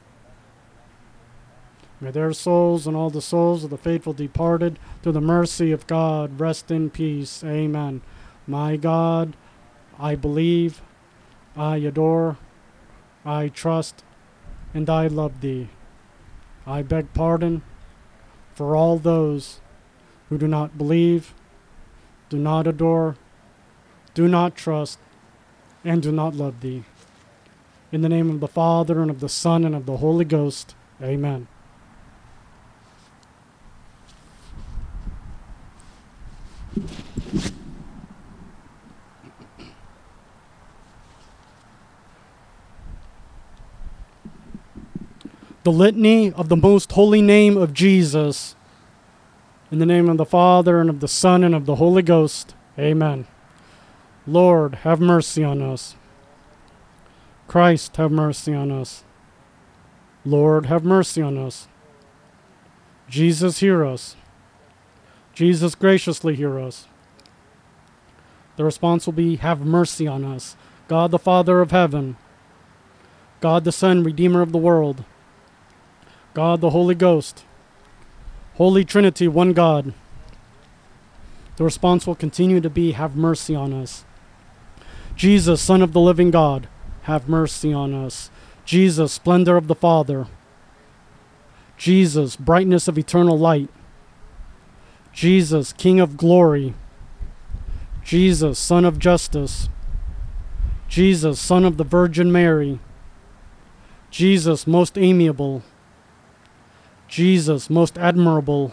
May their souls and all the souls of the faithful departed, through the mercy of God, rest in peace. Amen. My God, I believe, I adore, I trust, and I love thee. I beg pardon for all those who do not believe, do not adore, do not trust, and do not love thee. In the name of the Father, and of the Son, and of the Holy Ghost. Amen. The Litany of the Most Holy Name of Jesus. In the name of the Father, and of the Son, and of the Holy Ghost. Amen. Lord, have mercy on us. Christ, have mercy on us. Lord, have mercy on us. Jesus, hear us. Jesus, graciously hear us. The response will be, have mercy on us. God the Father of heaven, God the Son, Redeemer of the world, God the Holy Ghost, Holy Trinity, one God. The response will continue to be, have mercy on us. Jesus, Son of the living God, have mercy on us. Jesus, splendor of the Father. Jesus, brightness of eternal light. Jesus, King of glory. Jesus, Son of justice. Jesus, Son of the Virgin Mary. Jesus, most amiable. Jesus, most admirable.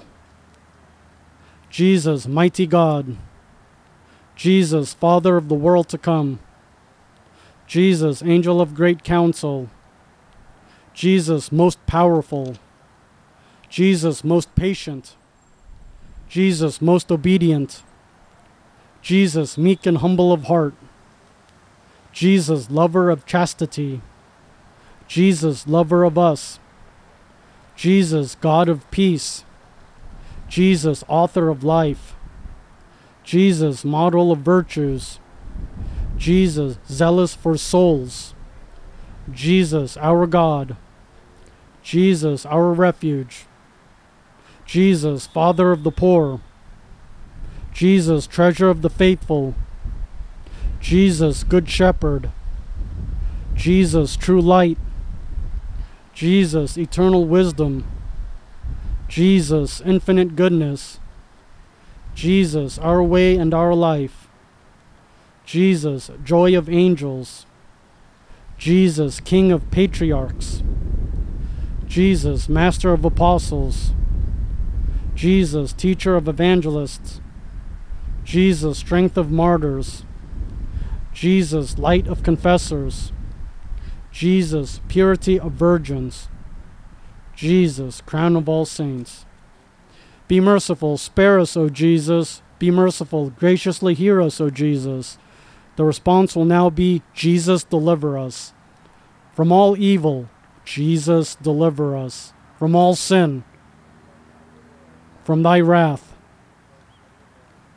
Jesus, mighty God. Jesus, Father of the world to come. Jesus, angel of great counsel. Jesus, most powerful. Jesus, most patient. Jesus, most obedient. Jesus, meek and humble of heart. Jesus, lover of chastity. Jesus, lover of us. Jesus, God of peace. Jesus, author of life. Jesus, model of virtues. Jesus, zealous for souls. Jesus, our God. Jesus, our refuge. Jesus, Father of the poor. Jesus, treasure of the faithful. Jesus, good shepherd. Jesus, true light. Jesus, eternal wisdom. Jesus, infinite goodness. Jesus, our way and our life. Jesus, joy of angels. Jesus, King of patriarchs. Jesus, master of apostles. Jesus, teacher of evangelists. Jesus, strength of martyrs. Jesus, light of confessors. Jesus, purity of virgins. Jesus, crown of all saints. Be merciful, spare us, O Jesus. Be merciful, graciously hear us, O Jesus. The response will now be, Jesus, deliver us. From all evil, Jesus, deliver us. From all sin, from thy wrath,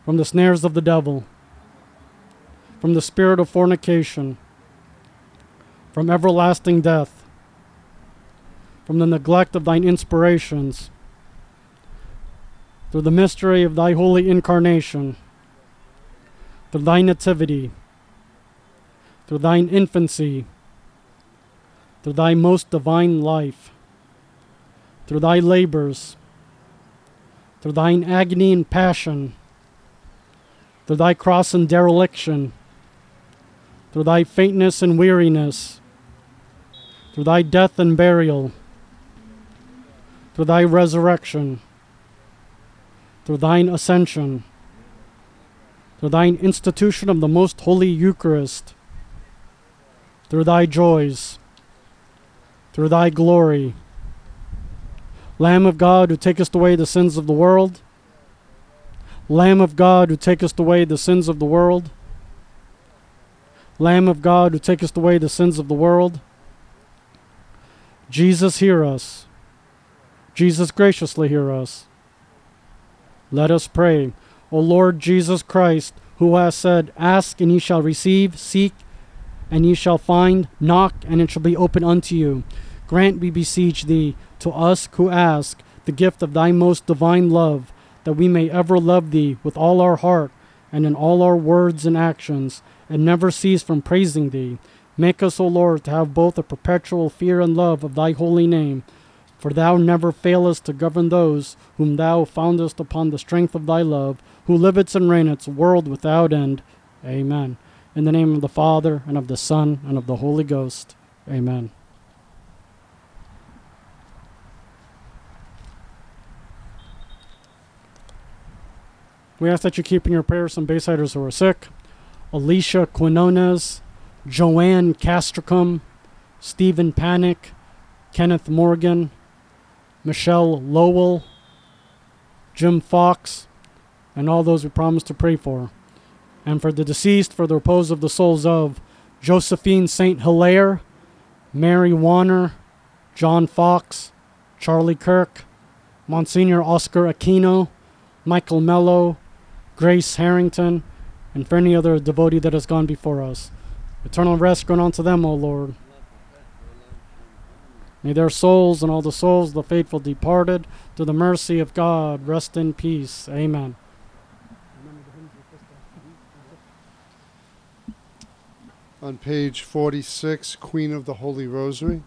from the snares of the devil, from the spirit of fornication, from everlasting death, from the neglect of thine inspirations, through the mystery of thy holy incarnation, through thy nativity, through thine infancy, through thy most divine life, through thy labors, through thine agony and passion, through thy cross and dereliction, through thy faintness and weariness, through thy death and burial, through thy resurrection, through thine ascension, through thine institution of the most holy Eucharist, through thy joys, through thy glory. Lamb of God, who takest away the sins of the world, Lamb of God, who takest away the sins of the world, Lamb of God, who takest away the sins of the world, Jesus, hear us. Jesus, graciously hear us. Let us pray. O Lord Jesus Christ, who hast said, ask and ye shall receive, seek and ye shall find, knock and it shall be opened unto you. Grant, we beseech thee, to us who ask the gift of thy most divine love, that we may ever love thee with all our heart and in all our words and actions, and never cease from praising thee. Make us, O Lord, to have both a perpetual fear and love of thy holy name, for thou never failest to govern those whom thou foundest upon the strength of thy love, who livest and reignest world without end. Amen. In the name of the Father, and of the Son, and of the Holy Ghost. Amen. We ask that you keep in your prayers some Baysiders who are sick. Alicia Quinones, Joanne Castricum, Stephen Panic, Kenneth Morgan, Michelle Lowell, Jim Fox, and all those we promised to pray for. And for the deceased, for the repose of the souls of Josephine St. Hilaire, Mary Warner, John Fox, Charlie Kirk, Monsignor Oscar Aquino, Michael Mello, Grace Harrington, and for any other devotee that has gone before us. Eternal rest grant unto them, O Lord. May their souls and all the souls of the faithful departed, to the mercy of God, rest in peace. Amen. On page 46, Queen of the Holy Rosary.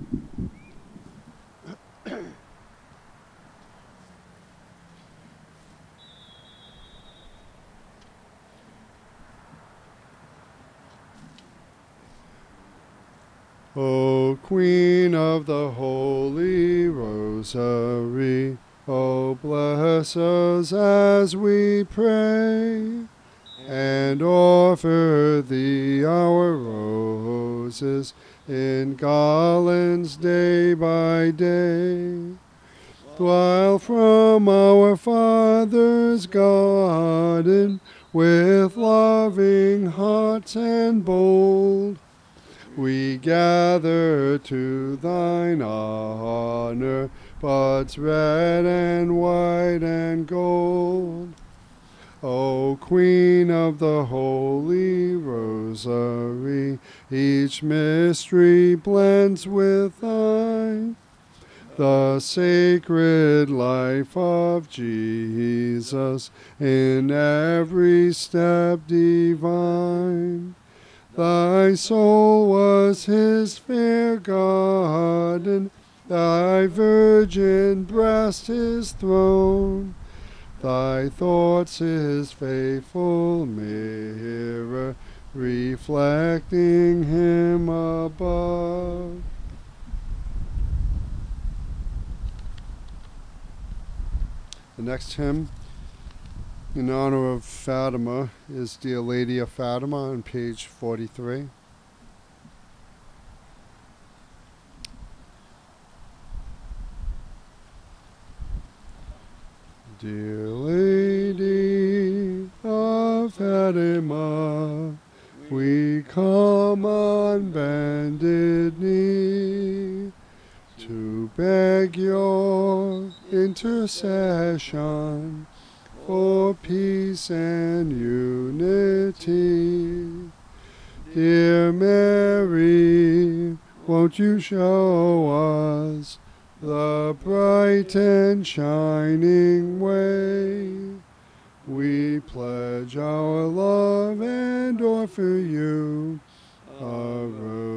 O Queen of the Holy Rosary, O bless us as we pray, and offer thee our roses in garlands day by day, while from our Father's garden, with loving hearts and bold, we gather to thine honor buds red and white and gold. O Queen of the Holy Rosary, each mystery blends with thine, the sacred life of Jesus in every step divine. Thy soul was his fair garden, thy virgin breast his throne, thy thoughts his faithful mirror, reflecting him above. The next hymn in honor of Fatima is Dear Lady of Fatima on page 43. Dear Lady of Fatima, we come on bended knee to beg your intercession for peace and unity. Dear Mary, won't you show us the bright and shining way? We pledge our love and offer you a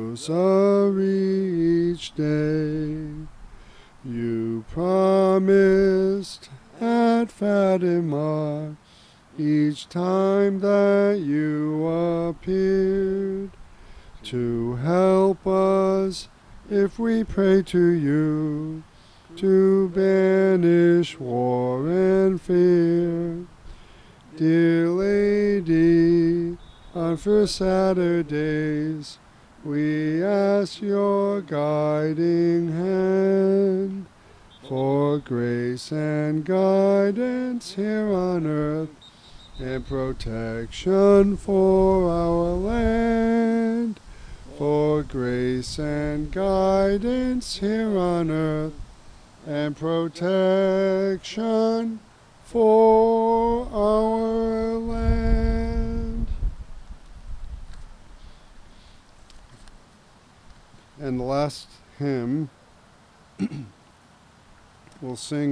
rosary each day. You promised at Fatima each time that you appeared to help us if we pray to you, to banish war and fear. Dear Lady, on first Saturdays, we ask your guiding hand for grace and guidance here on earth and protection for our land. For grace and guidance here on earth and protection for our land. And the last hymn we'll sing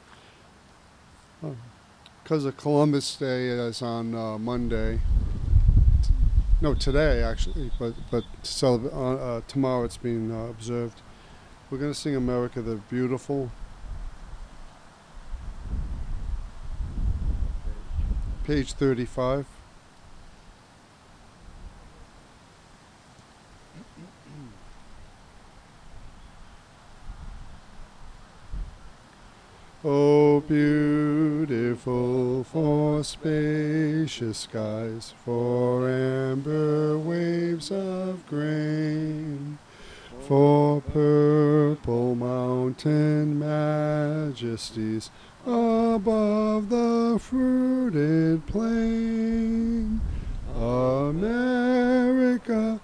because of Columbus Day is on Monday. No, today actually, but tomorrow it's being observed. We're going to sing America the Beautiful. Page 35. Oh, beautiful for spacious skies, for amber waves of grain, for purple mountain majesties above the fruited plain. America,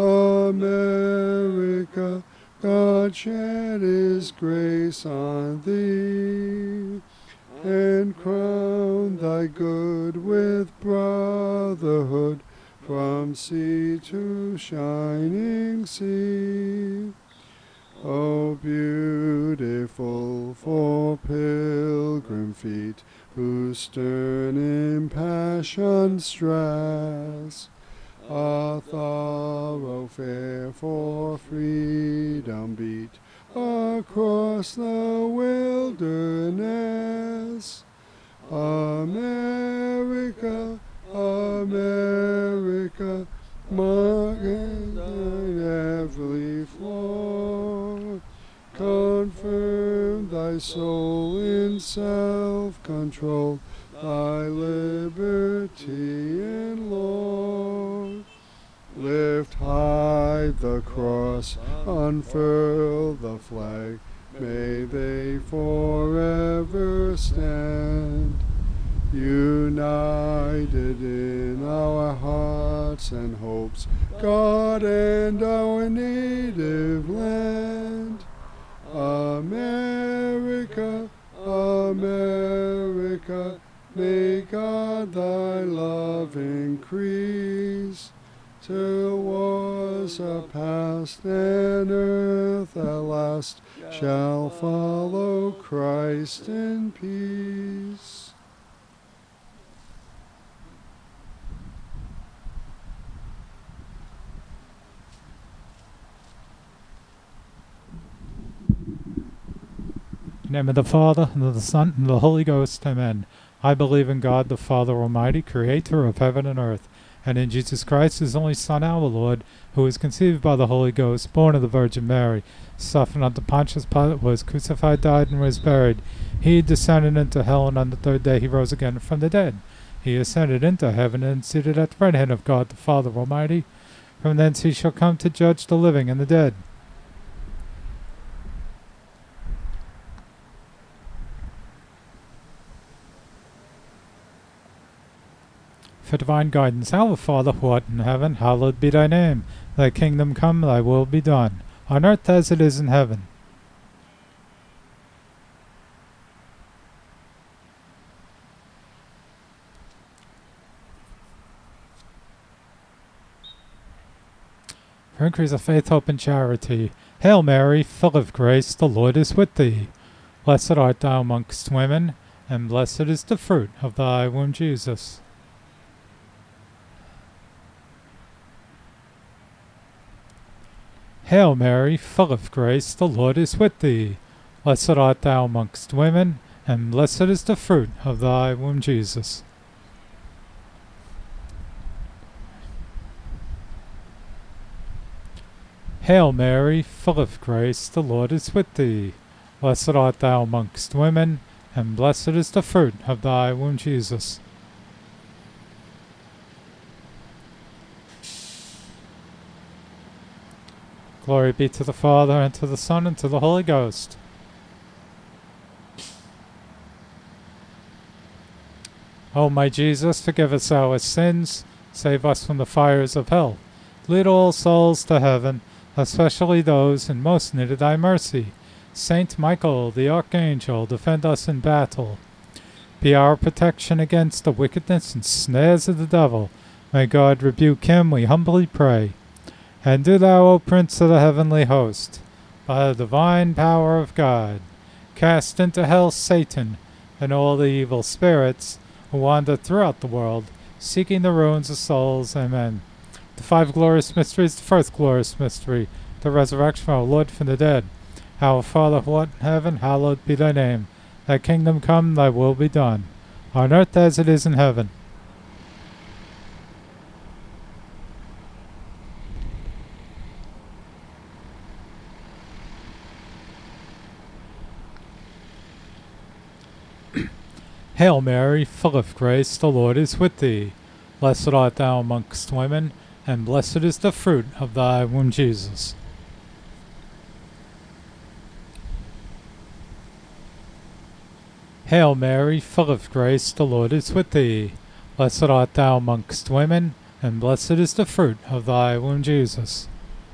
America, God shed his grace on thee, and crown thy good with brotherhood from sea to shining sea. Oh, beautiful for pilgrim feet, whose stern impassioned stress a thoroughfare for freedom beat across the wilderness. America, America, marking every flaw, confirm thy soul in self-control, thy liberty and law. Lift high the cross, unfurl the flag, may they forever stand, united in our hearts and hopes, God and our native land. America, America, may God thy love increase, till wars are past and earth at last shall follow Christ in peace. In the name of the Father, and of the Son, and of the Holy Ghost, amen. I believe in God, the Father Almighty, creator of heaven and earth, and in Jesus Christ, his only Son, our Lord, who was conceived by the Holy Ghost, born of the Virgin Mary, suffered under Pontius Pilate, was crucified, died, and was buried. He descended into hell, and on the third day he rose again from the dead. He ascended into heaven, and seated at the right hand of God, the Father Almighty. From thence he shall come to judge the living and the dead. For divine guidance, Our Father, who art in heaven, hallowed be thy name. Thy kingdom come, thy will be done, on earth as it is in heaven. for increase of faith, hope, and charity. Hail Mary, full of grace, the Lord is with thee. Blessed art thou amongst women, and blessed is the fruit of thy womb, Jesus. Hail Mary, full of grace, the Lord is with thee. Blessed art thou amongst women, and blessed is the fruit of thy womb, Jesus. Hail Mary, full of grace, the Lord is with thee. Blessed art thou amongst women, and blessed is the fruit of thy womb, Jesus. Glory be to the Father, and to the Son, and to the Holy Ghost. O my Jesus, forgive us our sins, save us from the fires of hell. Lead all souls to heaven, especially those in most need of thy mercy. Saint Michael, the Archangel, defend us in battle. Be our protection against the wickedness and snares of the devil. May God rebuke him, we humbly pray. And do thou, O Prince of the heavenly host, by the divine power of God, cast into hell Satan and all the evil spirits who wander throughout the world, seeking the ruins of souls. Amen. The five glorious mysteries. The first glorious mystery, the resurrection of our Lord from the dead. Our Father who art in heaven, hallowed be thy name. Thy kingdom come, thy will be done, on earth as it is in heaven. Hail Mary, full of grace, the Lord is with thee. Blessed art thou amongst women, and blessed is the fruit of thy womb, Jesus. Hail Mary, full of grace, the Lord is with thee. Blessed art thou amongst women, and blessed is the fruit of thy womb, Jesus.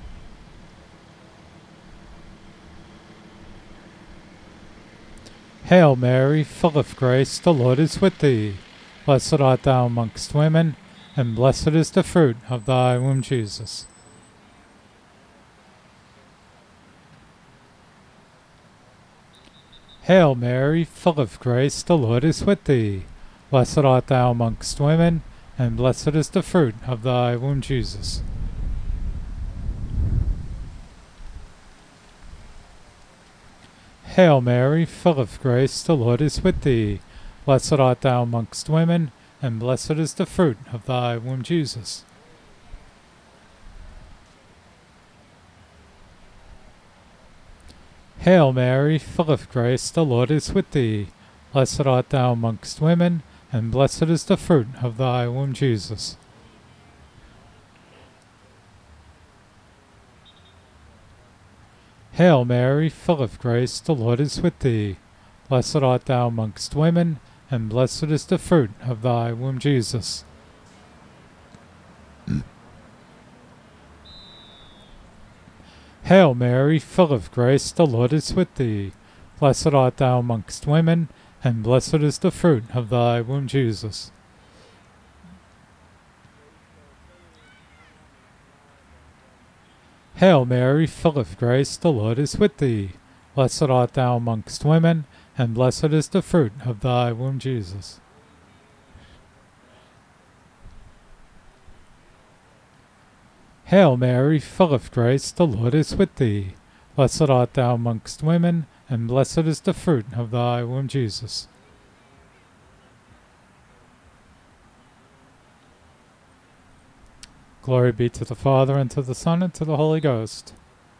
Hail Mary, full of grace, the Lord is with thee. Blessed art thou amongst women, and blessed is the fruit of thy womb, Jesus. Hail Mary, full of grace, the Lord is with thee. Blessed art thou amongst women, and blessed is the fruit of thy womb, Jesus. Hail Mary, full of grace, the Lord is with thee. Blessed art thou amongst women, and blessed is the fruit of thy womb, Jesus. Hail Mary, full of grace, the Lord is with thee. Blessed art thou amongst women, and blessed is the fruit of thy womb, Jesus. Hail Mary, full of grace, the Lord is with thee. Blessed art thou amongst women, and blessed is the fruit of thy womb, Jesus. Hail Mary, full of grace, the Lord is with thee. Blessed art thou amongst women, and blessed is the fruit of thy womb, Jesus. Hail Mary, full of grace, the Lord is with thee. Blessed art thou amongst women, and blessed is the fruit of thy womb, Jesus. Hail Mary, full of grace, the Lord is with thee. Blessed art thou amongst women, and blessed is the fruit of thy womb, Jesus. Glory be to the Father, and to the Son, and to the Holy Ghost.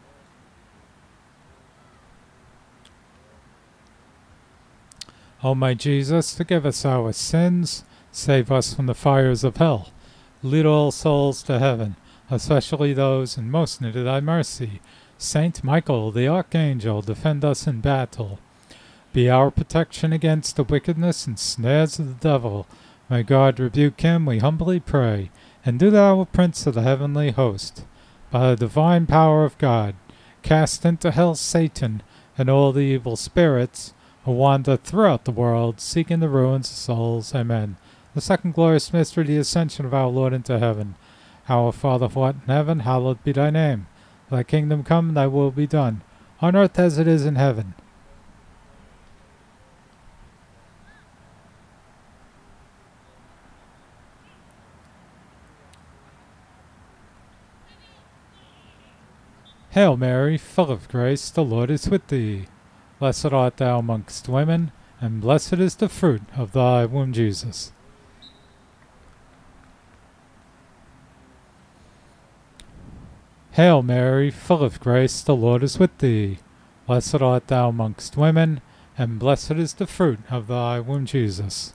O my Jesus, forgive us our sins, save us from the fires of hell. Lead all souls to heaven, especially those in most need of thy mercy. Saint Michael, the Archangel, defend us in battle. Be our protection against the wickedness and snares of the devil. May God rebuke him, we humbly pray. And do thou, O Prince of the heavenly host, by the divine power of God, cast into hell Satan and all the evil spirits who wander throughout the world, seeking the ruins of souls. Amen. The second glorious mystery, the ascension of our Lord into heaven. Our Father who art in heaven, hallowed be thy name. Thy kingdom come, thy will be done, on earth as it is in heaven. Hail Mary, full of grace, the Lord is with thee. Blessed art thou amongst women, and blessed is the fruit of thy womb, Jesus. Hail Mary, full of grace, the Lord is with thee. Blessed art thou amongst women, and blessed is the fruit of thy womb, Jesus.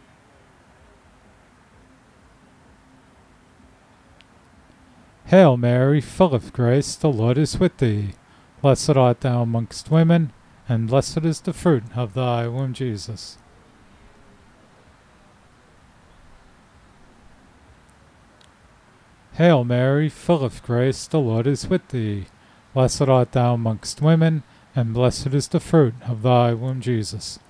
Hail Mary, full of grace, the Lord is with thee. Blessed art thou amongst women, and blessed is the fruit of thy womb, Jesus. Hail Mary, full of grace, the Lord is with thee. Blessed art thou amongst women, and blessed is the fruit of thy womb, Jesus.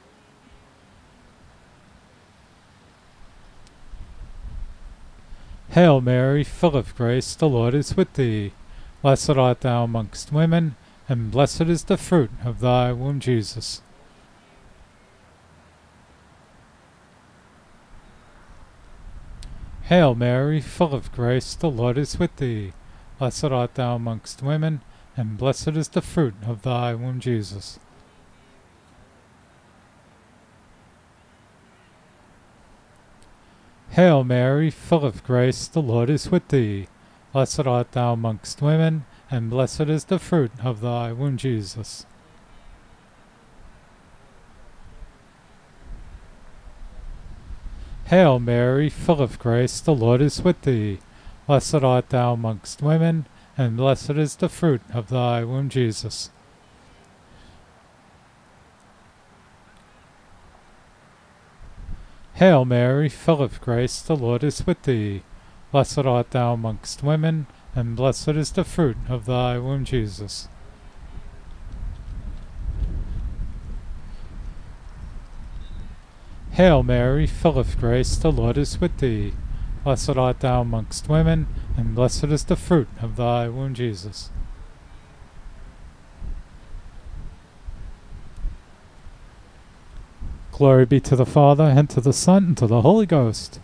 Hail Mary, full of grace, the Lord is with thee. Blessed art thou amongst women, and blessed is the fruit of thy womb, Jesus. Hail Mary, full of grace, the Lord is with thee. Blessed art thou amongst women, and blessed is the fruit of thy womb, Jesus. Hail Mary, full of grace, the Lord is with thee. Blessed art thou amongst women, and blessed is the fruit of thy womb, Jesus. Hail Mary, full of grace, the Lord is with thee. Blessed art thou amongst women, and blessed is the fruit of thy womb, Jesus. Hail Mary, full of grace, the Lord is with thee. Blessed art thou amongst women, and blessed is the fruit of thy womb, Jesus. Hail Mary, full of grace, the Lord is with thee. Blessed art thou amongst women, and blessed is the fruit of thy womb, Jesus. Glory be to the Father, and to the Son, and to the Holy Ghost.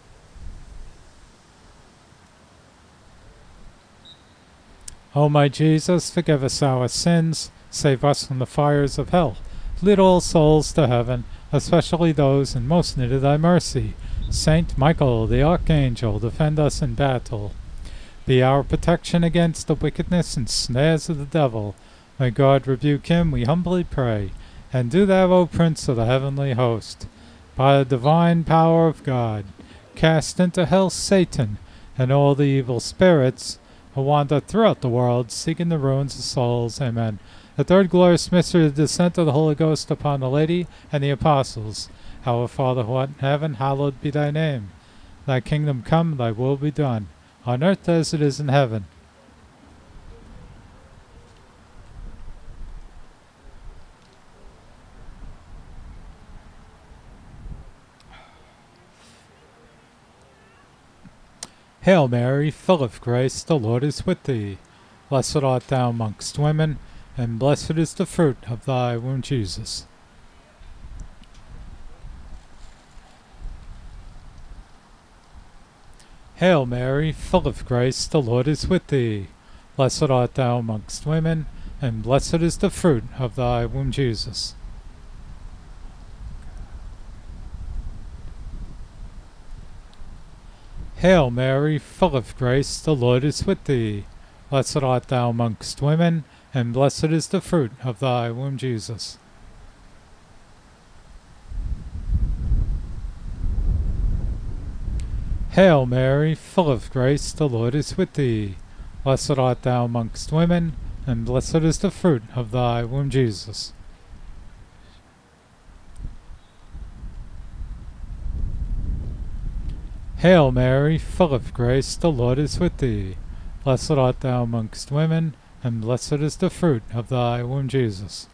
O my Jesus, forgive us our sins, save us from the fires of hell. Lead all souls to heaven, especially those in most need of thy mercy. Saint Michael, the Archangel, defend us in battle. Be our protection against the wickedness and snares of the devil. May God rebuke him, we humbly pray. And do thou, O Prince of the heavenly host, by the divine power of God, cast into hell Satan and all the evil spirits who wander throughout the world, seeking the ruins of souls. Amen. The third glorious mystery, the descent of the Holy Ghost upon the Lady and the Apostles. Our Father who art in heaven, hallowed be thy name. Thy kingdom come, thy will be done, on earth as it is in heaven. Hail Mary, full of grace, the Lord is with thee. Blessed art thou amongst women, and blessed is the fruit of thy womb, Jesus. Hail Mary, full of grace, the Lord is with thee. Blessed art thou amongst women, and blessed is the fruit of thy womb, Jesus. Hail Mary, full of grace, the Lord is with thee. Blessed art thou amongst women, and blessed is the fruit of thy womb, Jesus. Hail Mary, full of grace, the Lord is with thee. Blessed art thou amongst women, and blessed is the fruit of thy womb, Jesus. Hail Mary, full of grace, the Lord is with thee. Blessed art thou amongst women, and blessed is the fruit of thy womb, Jesus.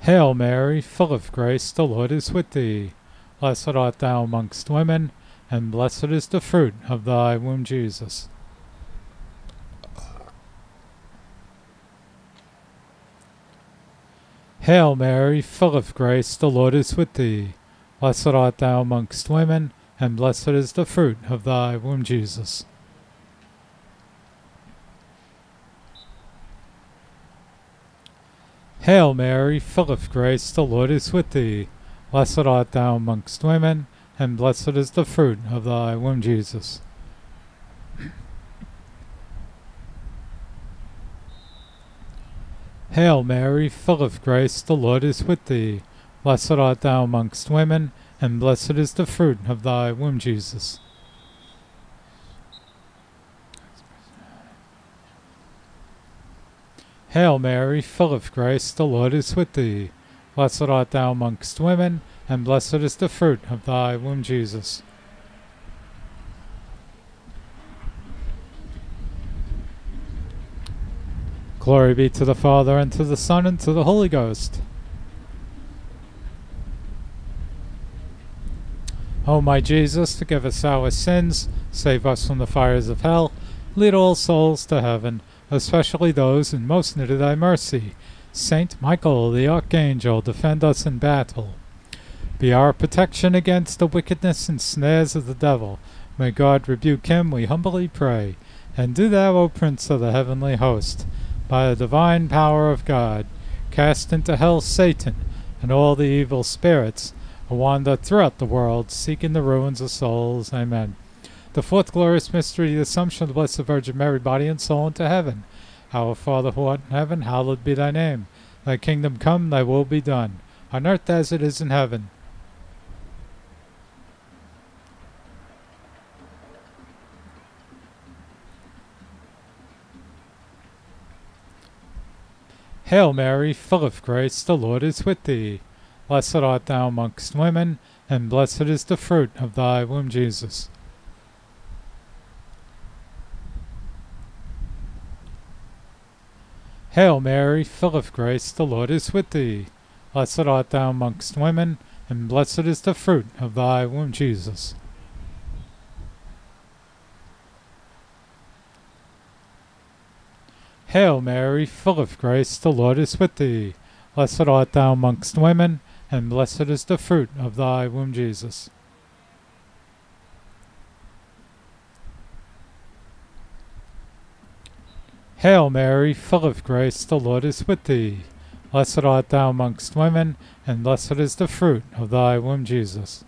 Hail Mary, full of grace, the Lord is with thee. Blessed art thou amongst women, and blessed is the fruit of thy womb, Jesus. Hail Mary, full of grace, the Lord is with thee. Blessed art thou amongst women, and blessed is the fruit of thy womb, Jesus. Hail Mary, full of grace, the Lord is with thee. Blessed art thou amongst women, and blessed is the fruit of thy womb, Jesus. Hail Mary, full of grace, the Lord is with thee. Blessed art thou amongst women, and blessed is the fruit of thy womb, Jesus. Hail Mary, full of grace, the Lord is with thee. Blessed art thou amongst women, and blessed is the fruit of thy womb, Jesus. Glory be to the Father, and to the Son, and to the Holy Ghost. O my Jesus, forgive us our sins, save us from the fires of hell, lead all souls to heaven, especially those in most need of thy mercy. Saint Michael the Archangel, defend us in battle. Be our protection against the wickedness and snares of the devil. May God rebuke him, we humbly pray. And do thou, O Prince of the heavenly host, by the divine power of God, cast into hell Satan and all the evil spirits who wander throughout the world, seeking the ruins of souls. Amen. The fourth glorious mystery, the Assumption of the Blessed Virgin Mary, body and soul, into heaven. Our Father who art in heaven, hallowed be thy name. Thy kingdom come, thy will be done, on earth as it is in heaven. Hail Mary, full of grace, the Lord is with thee. Blessed art thou amongst women, and blessed is the fruit of thy womb, Jesus. Hail Mary, full of grace, the Lord is with thee. Blessed art thou amongst women, and blessed is the fruit of thy womb, Jesus. Hail Mary, full of grace, the Lord is with thee. Blessed art thou amongst women, and blessed is the fruit of thy womb, Jesus. Hail Mary, full of grace, the Lord is with thee. Blessed art thou amongst women, and blessed is the fruit of thy womb, Jesus.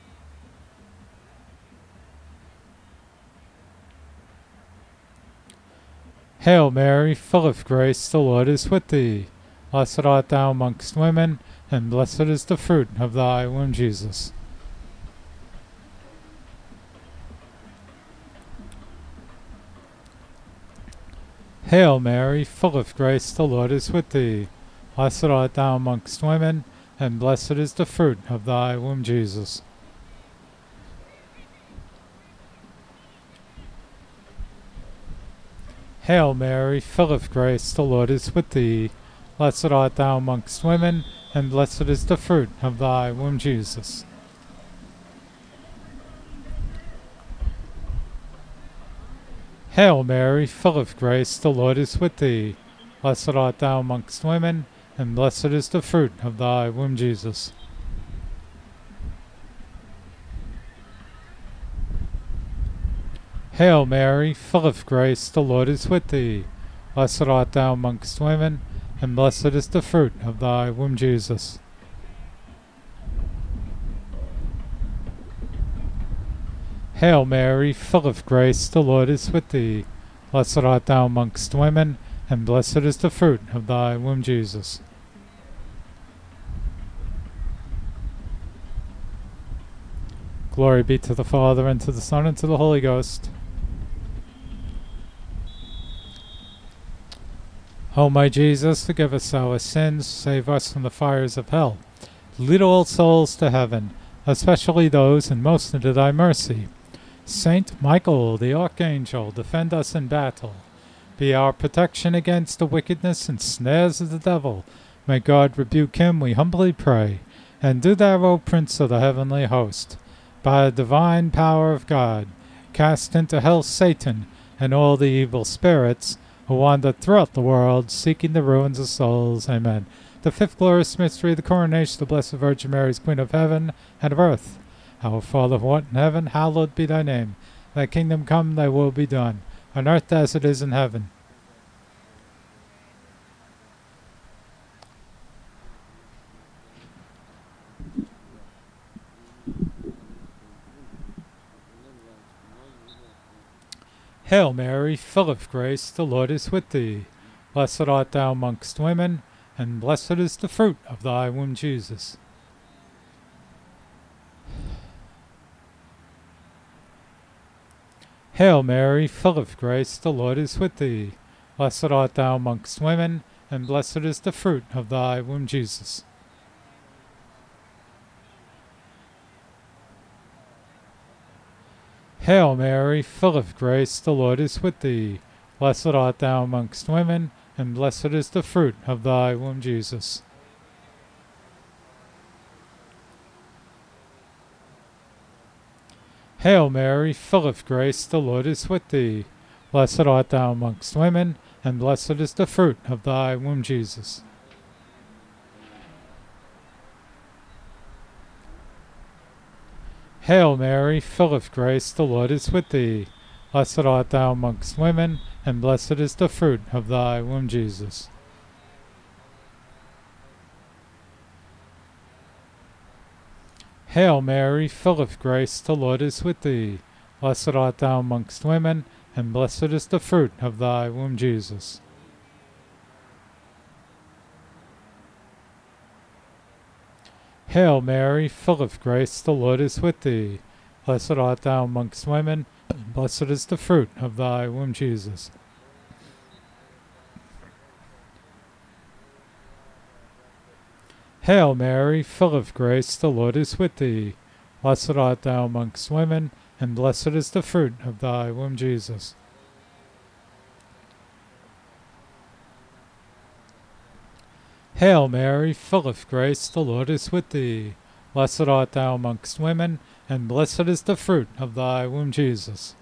Hail Mary, full of grace, the Lord is with thee. Blessed art thou amongst women, and blessed is the fruit of thy womb, Jesus. Hail Mary, full of grace, the Lord is with thee. Blessed art thou amongst women, and blessed is the fruit of thy womb, Jesus. Hail Mary, full of grace, the Lord is with thee. Blessed art thou amongst women, and blessed is the fruit of thy womb, Jesus. Hail Mary, full of grace, the Lord is with thee. Blessed art thou amongst women, and blessed is the fruit of thy womb, Jesus. Hail Mary, full of grace, the Lord is with thee. Blessed art thou amongst women, and blessed is the fruit of thy womb, Jesus. Hail Mary, full of grace, the Lord is with thee. Blessed art thou amongst women, and blessed is the fruit of thy womb, Jesus. Glory be to the Father, and to the Son, and to the Holy Ghost. O my Jesus, forgive us our sins, save us from the fires of hell. Lead all souls to heaven, especially those in most need of thy mercy. Saint Michael the Archangel, defend us in battle. Be our protection against the wickedness and snares of the devil. May God rebuke him, we humbly pray. And do thou, O Prince of the heavenly host, by the divine power of God, cast into hell Satan and all the evil spirits who wander throughout the world, seeking the ruins of souls. Amen. The fifth glorious mystery, the coronation of the Blessed Virgin Mary as Queen of heaven and of earth. Our Father who art in heaven, hallowed be thy name. Thy kingdom come, thy will be done, on earth as it is in heaven. Hail Mary, full of grace, the Lord is with thee. Blessed art thou amongst women, and blessed is the fruit of thy womb, Jesus. Hail Mary, full of grace, the Lord is with thee. Blessed art thou amongst women, and blessed is the fruit of thy womb, Jesus. Hail Mary, full of grace, the Lord is with thee. Blessed art thou amongst women, and blessed is the fruit of thy womb, Jesus. Hail Mary, full of grace, the Lord is with thee. Blessed art thou amongst women, and blessed is the fruit of thy womb, Jesus. Hail Mary, full of grace, the Lord is with thee. Blessed art thou amongst women, and blessed is the fruit of thy womb, Jesus. Hail Mary, full of grace, the Lord is with thee. Blessed art thou amongst women, and blessed is the fruit of thy womb, Jesus. Hail Mary, full of grace, the Lord is with thee. Blessed art thou amongst women, and blessed is the fruit of thy womb, Jesus. Hail Mary, full of grace, the Lord is with thee. Blessed art thou amongst women, and blessed is the fruit of thy womb, Jesus. Hail Mary, full of grace, the Lord is with thee. Blessed art thou amongst women, and blessed is the fruit of thy womb, Jesus.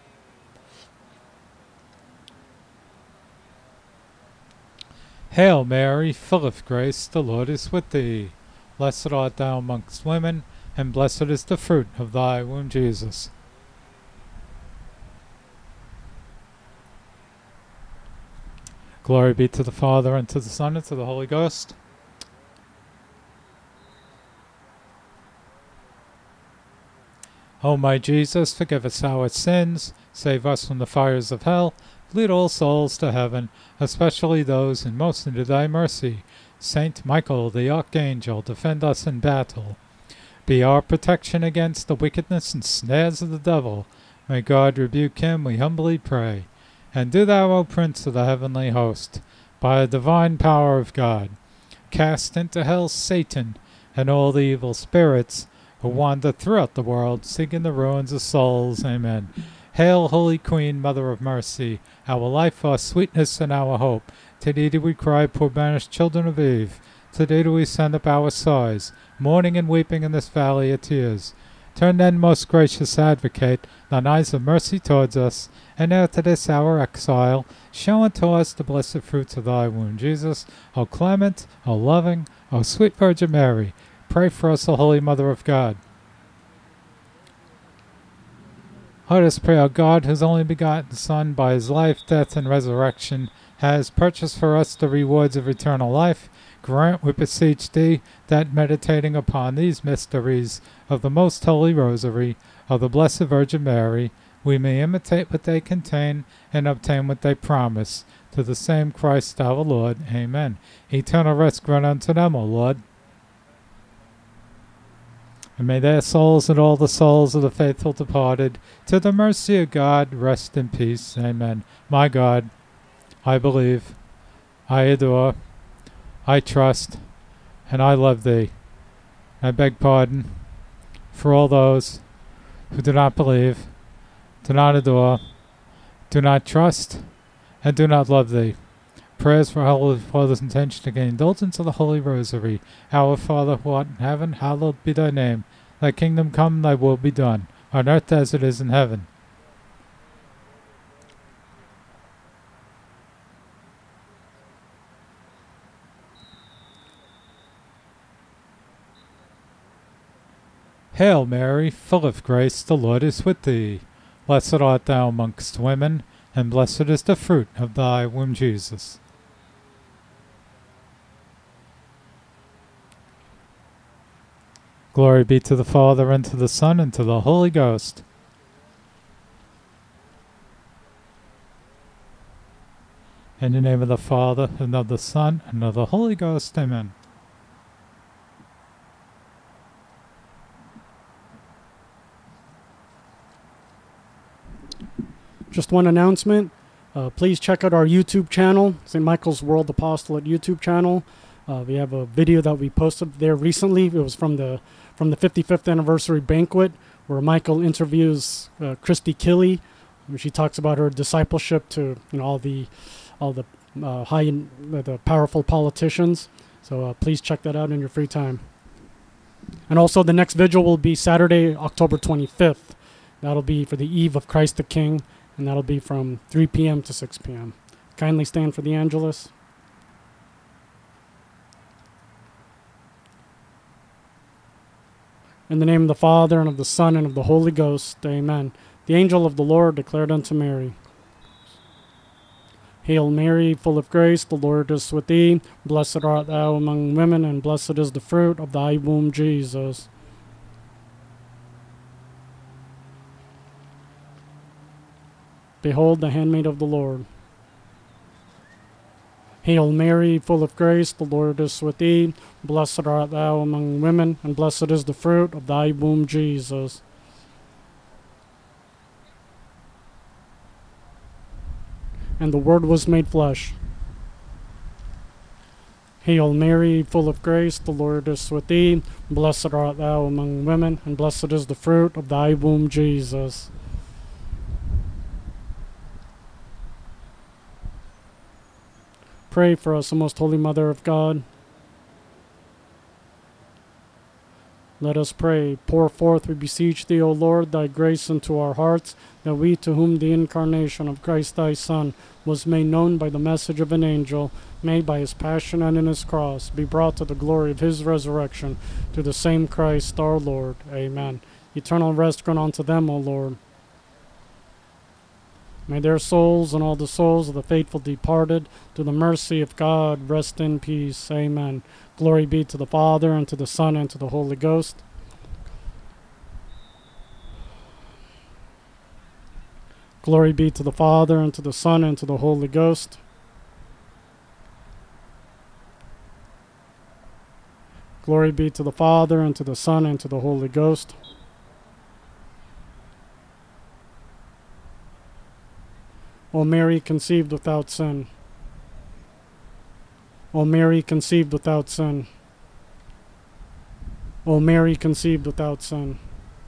Hail Mary, full of grace, the Lord is with thee. Blessed art thou amongst women, and blessed is the fruit of thy womb, Jesus. Glory be to the Father, and to the Son, and to the Holy Ghost. O my Jesus, forgive us our sins, save us from the fires of hell, lead all souls to heaven, especially those in most need of thy mercy. Saint Michael the Archangel, defend us in battle. Be our protection against the wickedness and snares of the devil. May God rebuke him, we humbly pray. And do thou, O Prince of the heavenly host, by the divine power of God, cast into hell Satan and all the evil spirits who wander throughout the world, seeking the ruins of souls. Amen. Hail, Holy Queen, Mother of Mercy, our life, our sweetness, and our hope. To thee do we cry, poor banished children of Eve. To thee do we send up our sighs, mourning and weeping in this valley of tears. Turn then, most gracious Advocate, thine eyes of mercy towards us, and after this our exile, show unto us the blessed fruits of thy womb, Jesus. O clement, O loving, O sweet Virgin Mary, pray for us, O Holy Mother of God. Let us pray, O God, whose only begotten Son, by his life, death, and resurrection, has purchased for us the rewards of eternal life. Grant, we beseech thee, that meditating upon these mysteries of the most holy rosary of the Blessed Virgin Mary, we may imitate what they contain and obtain what they promise. To the same Christ our Lord. Amen. Eternal rest grant unto them, O Lord. And may their souls and all the souls of the faithful departed, to the mercy of God, rest in peace. Amen. My God, I believe, I adore, I trust, and I love thee. I beg pardon for all those who do not believe, do not adore, do not trust, and do not love thee. Prayers for our Holy Father's intention to gain indulgence of the Holy Rosary. Our Father who art in heaven, hallowed be thy name. Thy kingdom come, thy will be done, on earth as it is in heaven. Hail Mary, full of grace, the Lord is with thee. Blessed art thou amongst women, and blessed is the fruit of thy womb, Jesus. Glory be to the Father, and to the Son, and to the Holy Ghost. In the name of the Father, and of the Son, and of the Holy Ghost. Amen. Just one announcement. Please check out our YouTube channel, St. Michael's World Apostolate YouTube channel. We have a video that we posted there recently. It was from the 55th anniversary banquet, where Michael interviews Christy Killy. She talks about her discipleship to all the the powerful politicians. So please check that out in your free time. And also, the next vigil will be Saturday, October 25th. That'll be for the Eve of Christ the King, and that'll be from 3 p.m. to 6 p.m. Kindly stand for the Angelus. In the name of the Father, and of the Son, and of the Holy Ghost. Amen. The angel of the Lord declared unto Mary, Hail Mary, full of grace, the Lord is with thee. Blessed art thou among women, and blessed is the fruit of thy womb, Jesus. Behold the handmaid of the Lord. Hail Mary, full of grace, the Lord is with thee. Blessed art thou among women, and blessed is the fruit of thy womb, Jesus. And the Word was made flesh. Hail Mary, full of grace, the Lord is with thee. Blessed art thou among women, and blessed is the fruit of thy womb, Jesus. Pray for us, O most holy Mother of God. Let us pray. Pour forth, we beseech thee, O Lord, thy grace into our hearts, that we, to whom the incarnation of Christ thy Son was made known by the message of an angel, may by his passion and in his cross be brought to the glory of his resurrection, through the same Christ our Lord. Amen. Eternal rest grant unto them, O Lord. May their souls and all the souls of the faithful departed, through the mercy of God, rest in peace. Amen. Glory be to the Father, and to the Son, and to the Holy Ghost. Glory be to the Father, and to the Son, and to the Holy Ghost. Glory be to the Father, and to the Son, and to the Holy Ghost. O Mary, conceived without sin. O Mary, conceived without sin. O Mary, conceived without sin.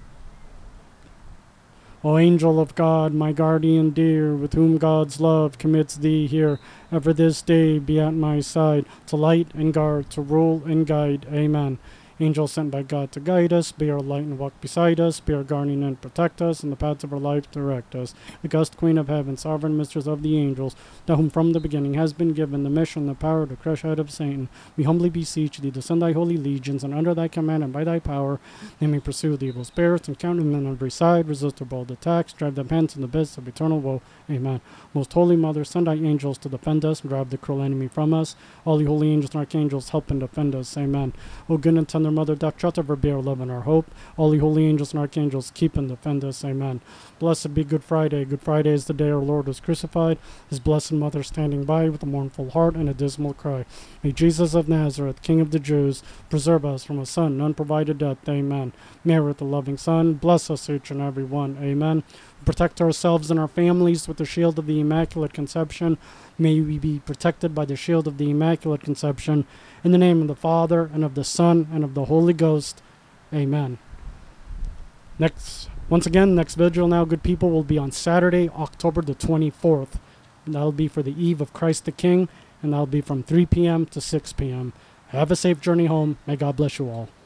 O angel of God, my guardian dear, with whom God's love commits thee here, ever this day be at my side, to light and guard, to rule and guide. Amen. Angel sent by God to guide us, be our light and walk beside us, be our guardian and protect us, in the paths of our life direct us. August Queen of Heaven, sovereign mistress of the angels, to whom from the beginning has been given the mission, the power to crush out of Satan, we humbly beseech thee to send thy holy legions, and under thy command and by thy power, they may pursue the evil spirits, encounter them on every side, resist their bold attacks, drive them hence in the abyss of eternal woe. Amen. Most holy Mother, send thy angels to defend us, and drive the cruel enemy from us. All the holy angels and archangels, help and defend us. Amen. O good and tender Mother, thou shalt ever be our love and our hope. All the holy angels and archangels, keep and defend us. Amen. Blessed be Good Friday. Good Friday is the day our Lord was crucified. His blessed Mother standing by with a mournful heart and a dismal cry. May Jesus of Nazareth, King of the Jews, preserve us from a son unprovided death. Amen. Mary, the loving Son, bless us each and every one. Amen. Protect ourselves and our families with the shield of the Immaculate Conception. May we be protected by the shield of the Immaculate Conception. In the name of the Father, and of the Son, and of the Holy Ghost. Amen. Next vigil now, good people, will be on Saturday, October the 24th. And that'll be for the Eve of Christ the King. and that'll be from 3 p.m. to 6 p.m. Have a safe journey home. May God bless you all.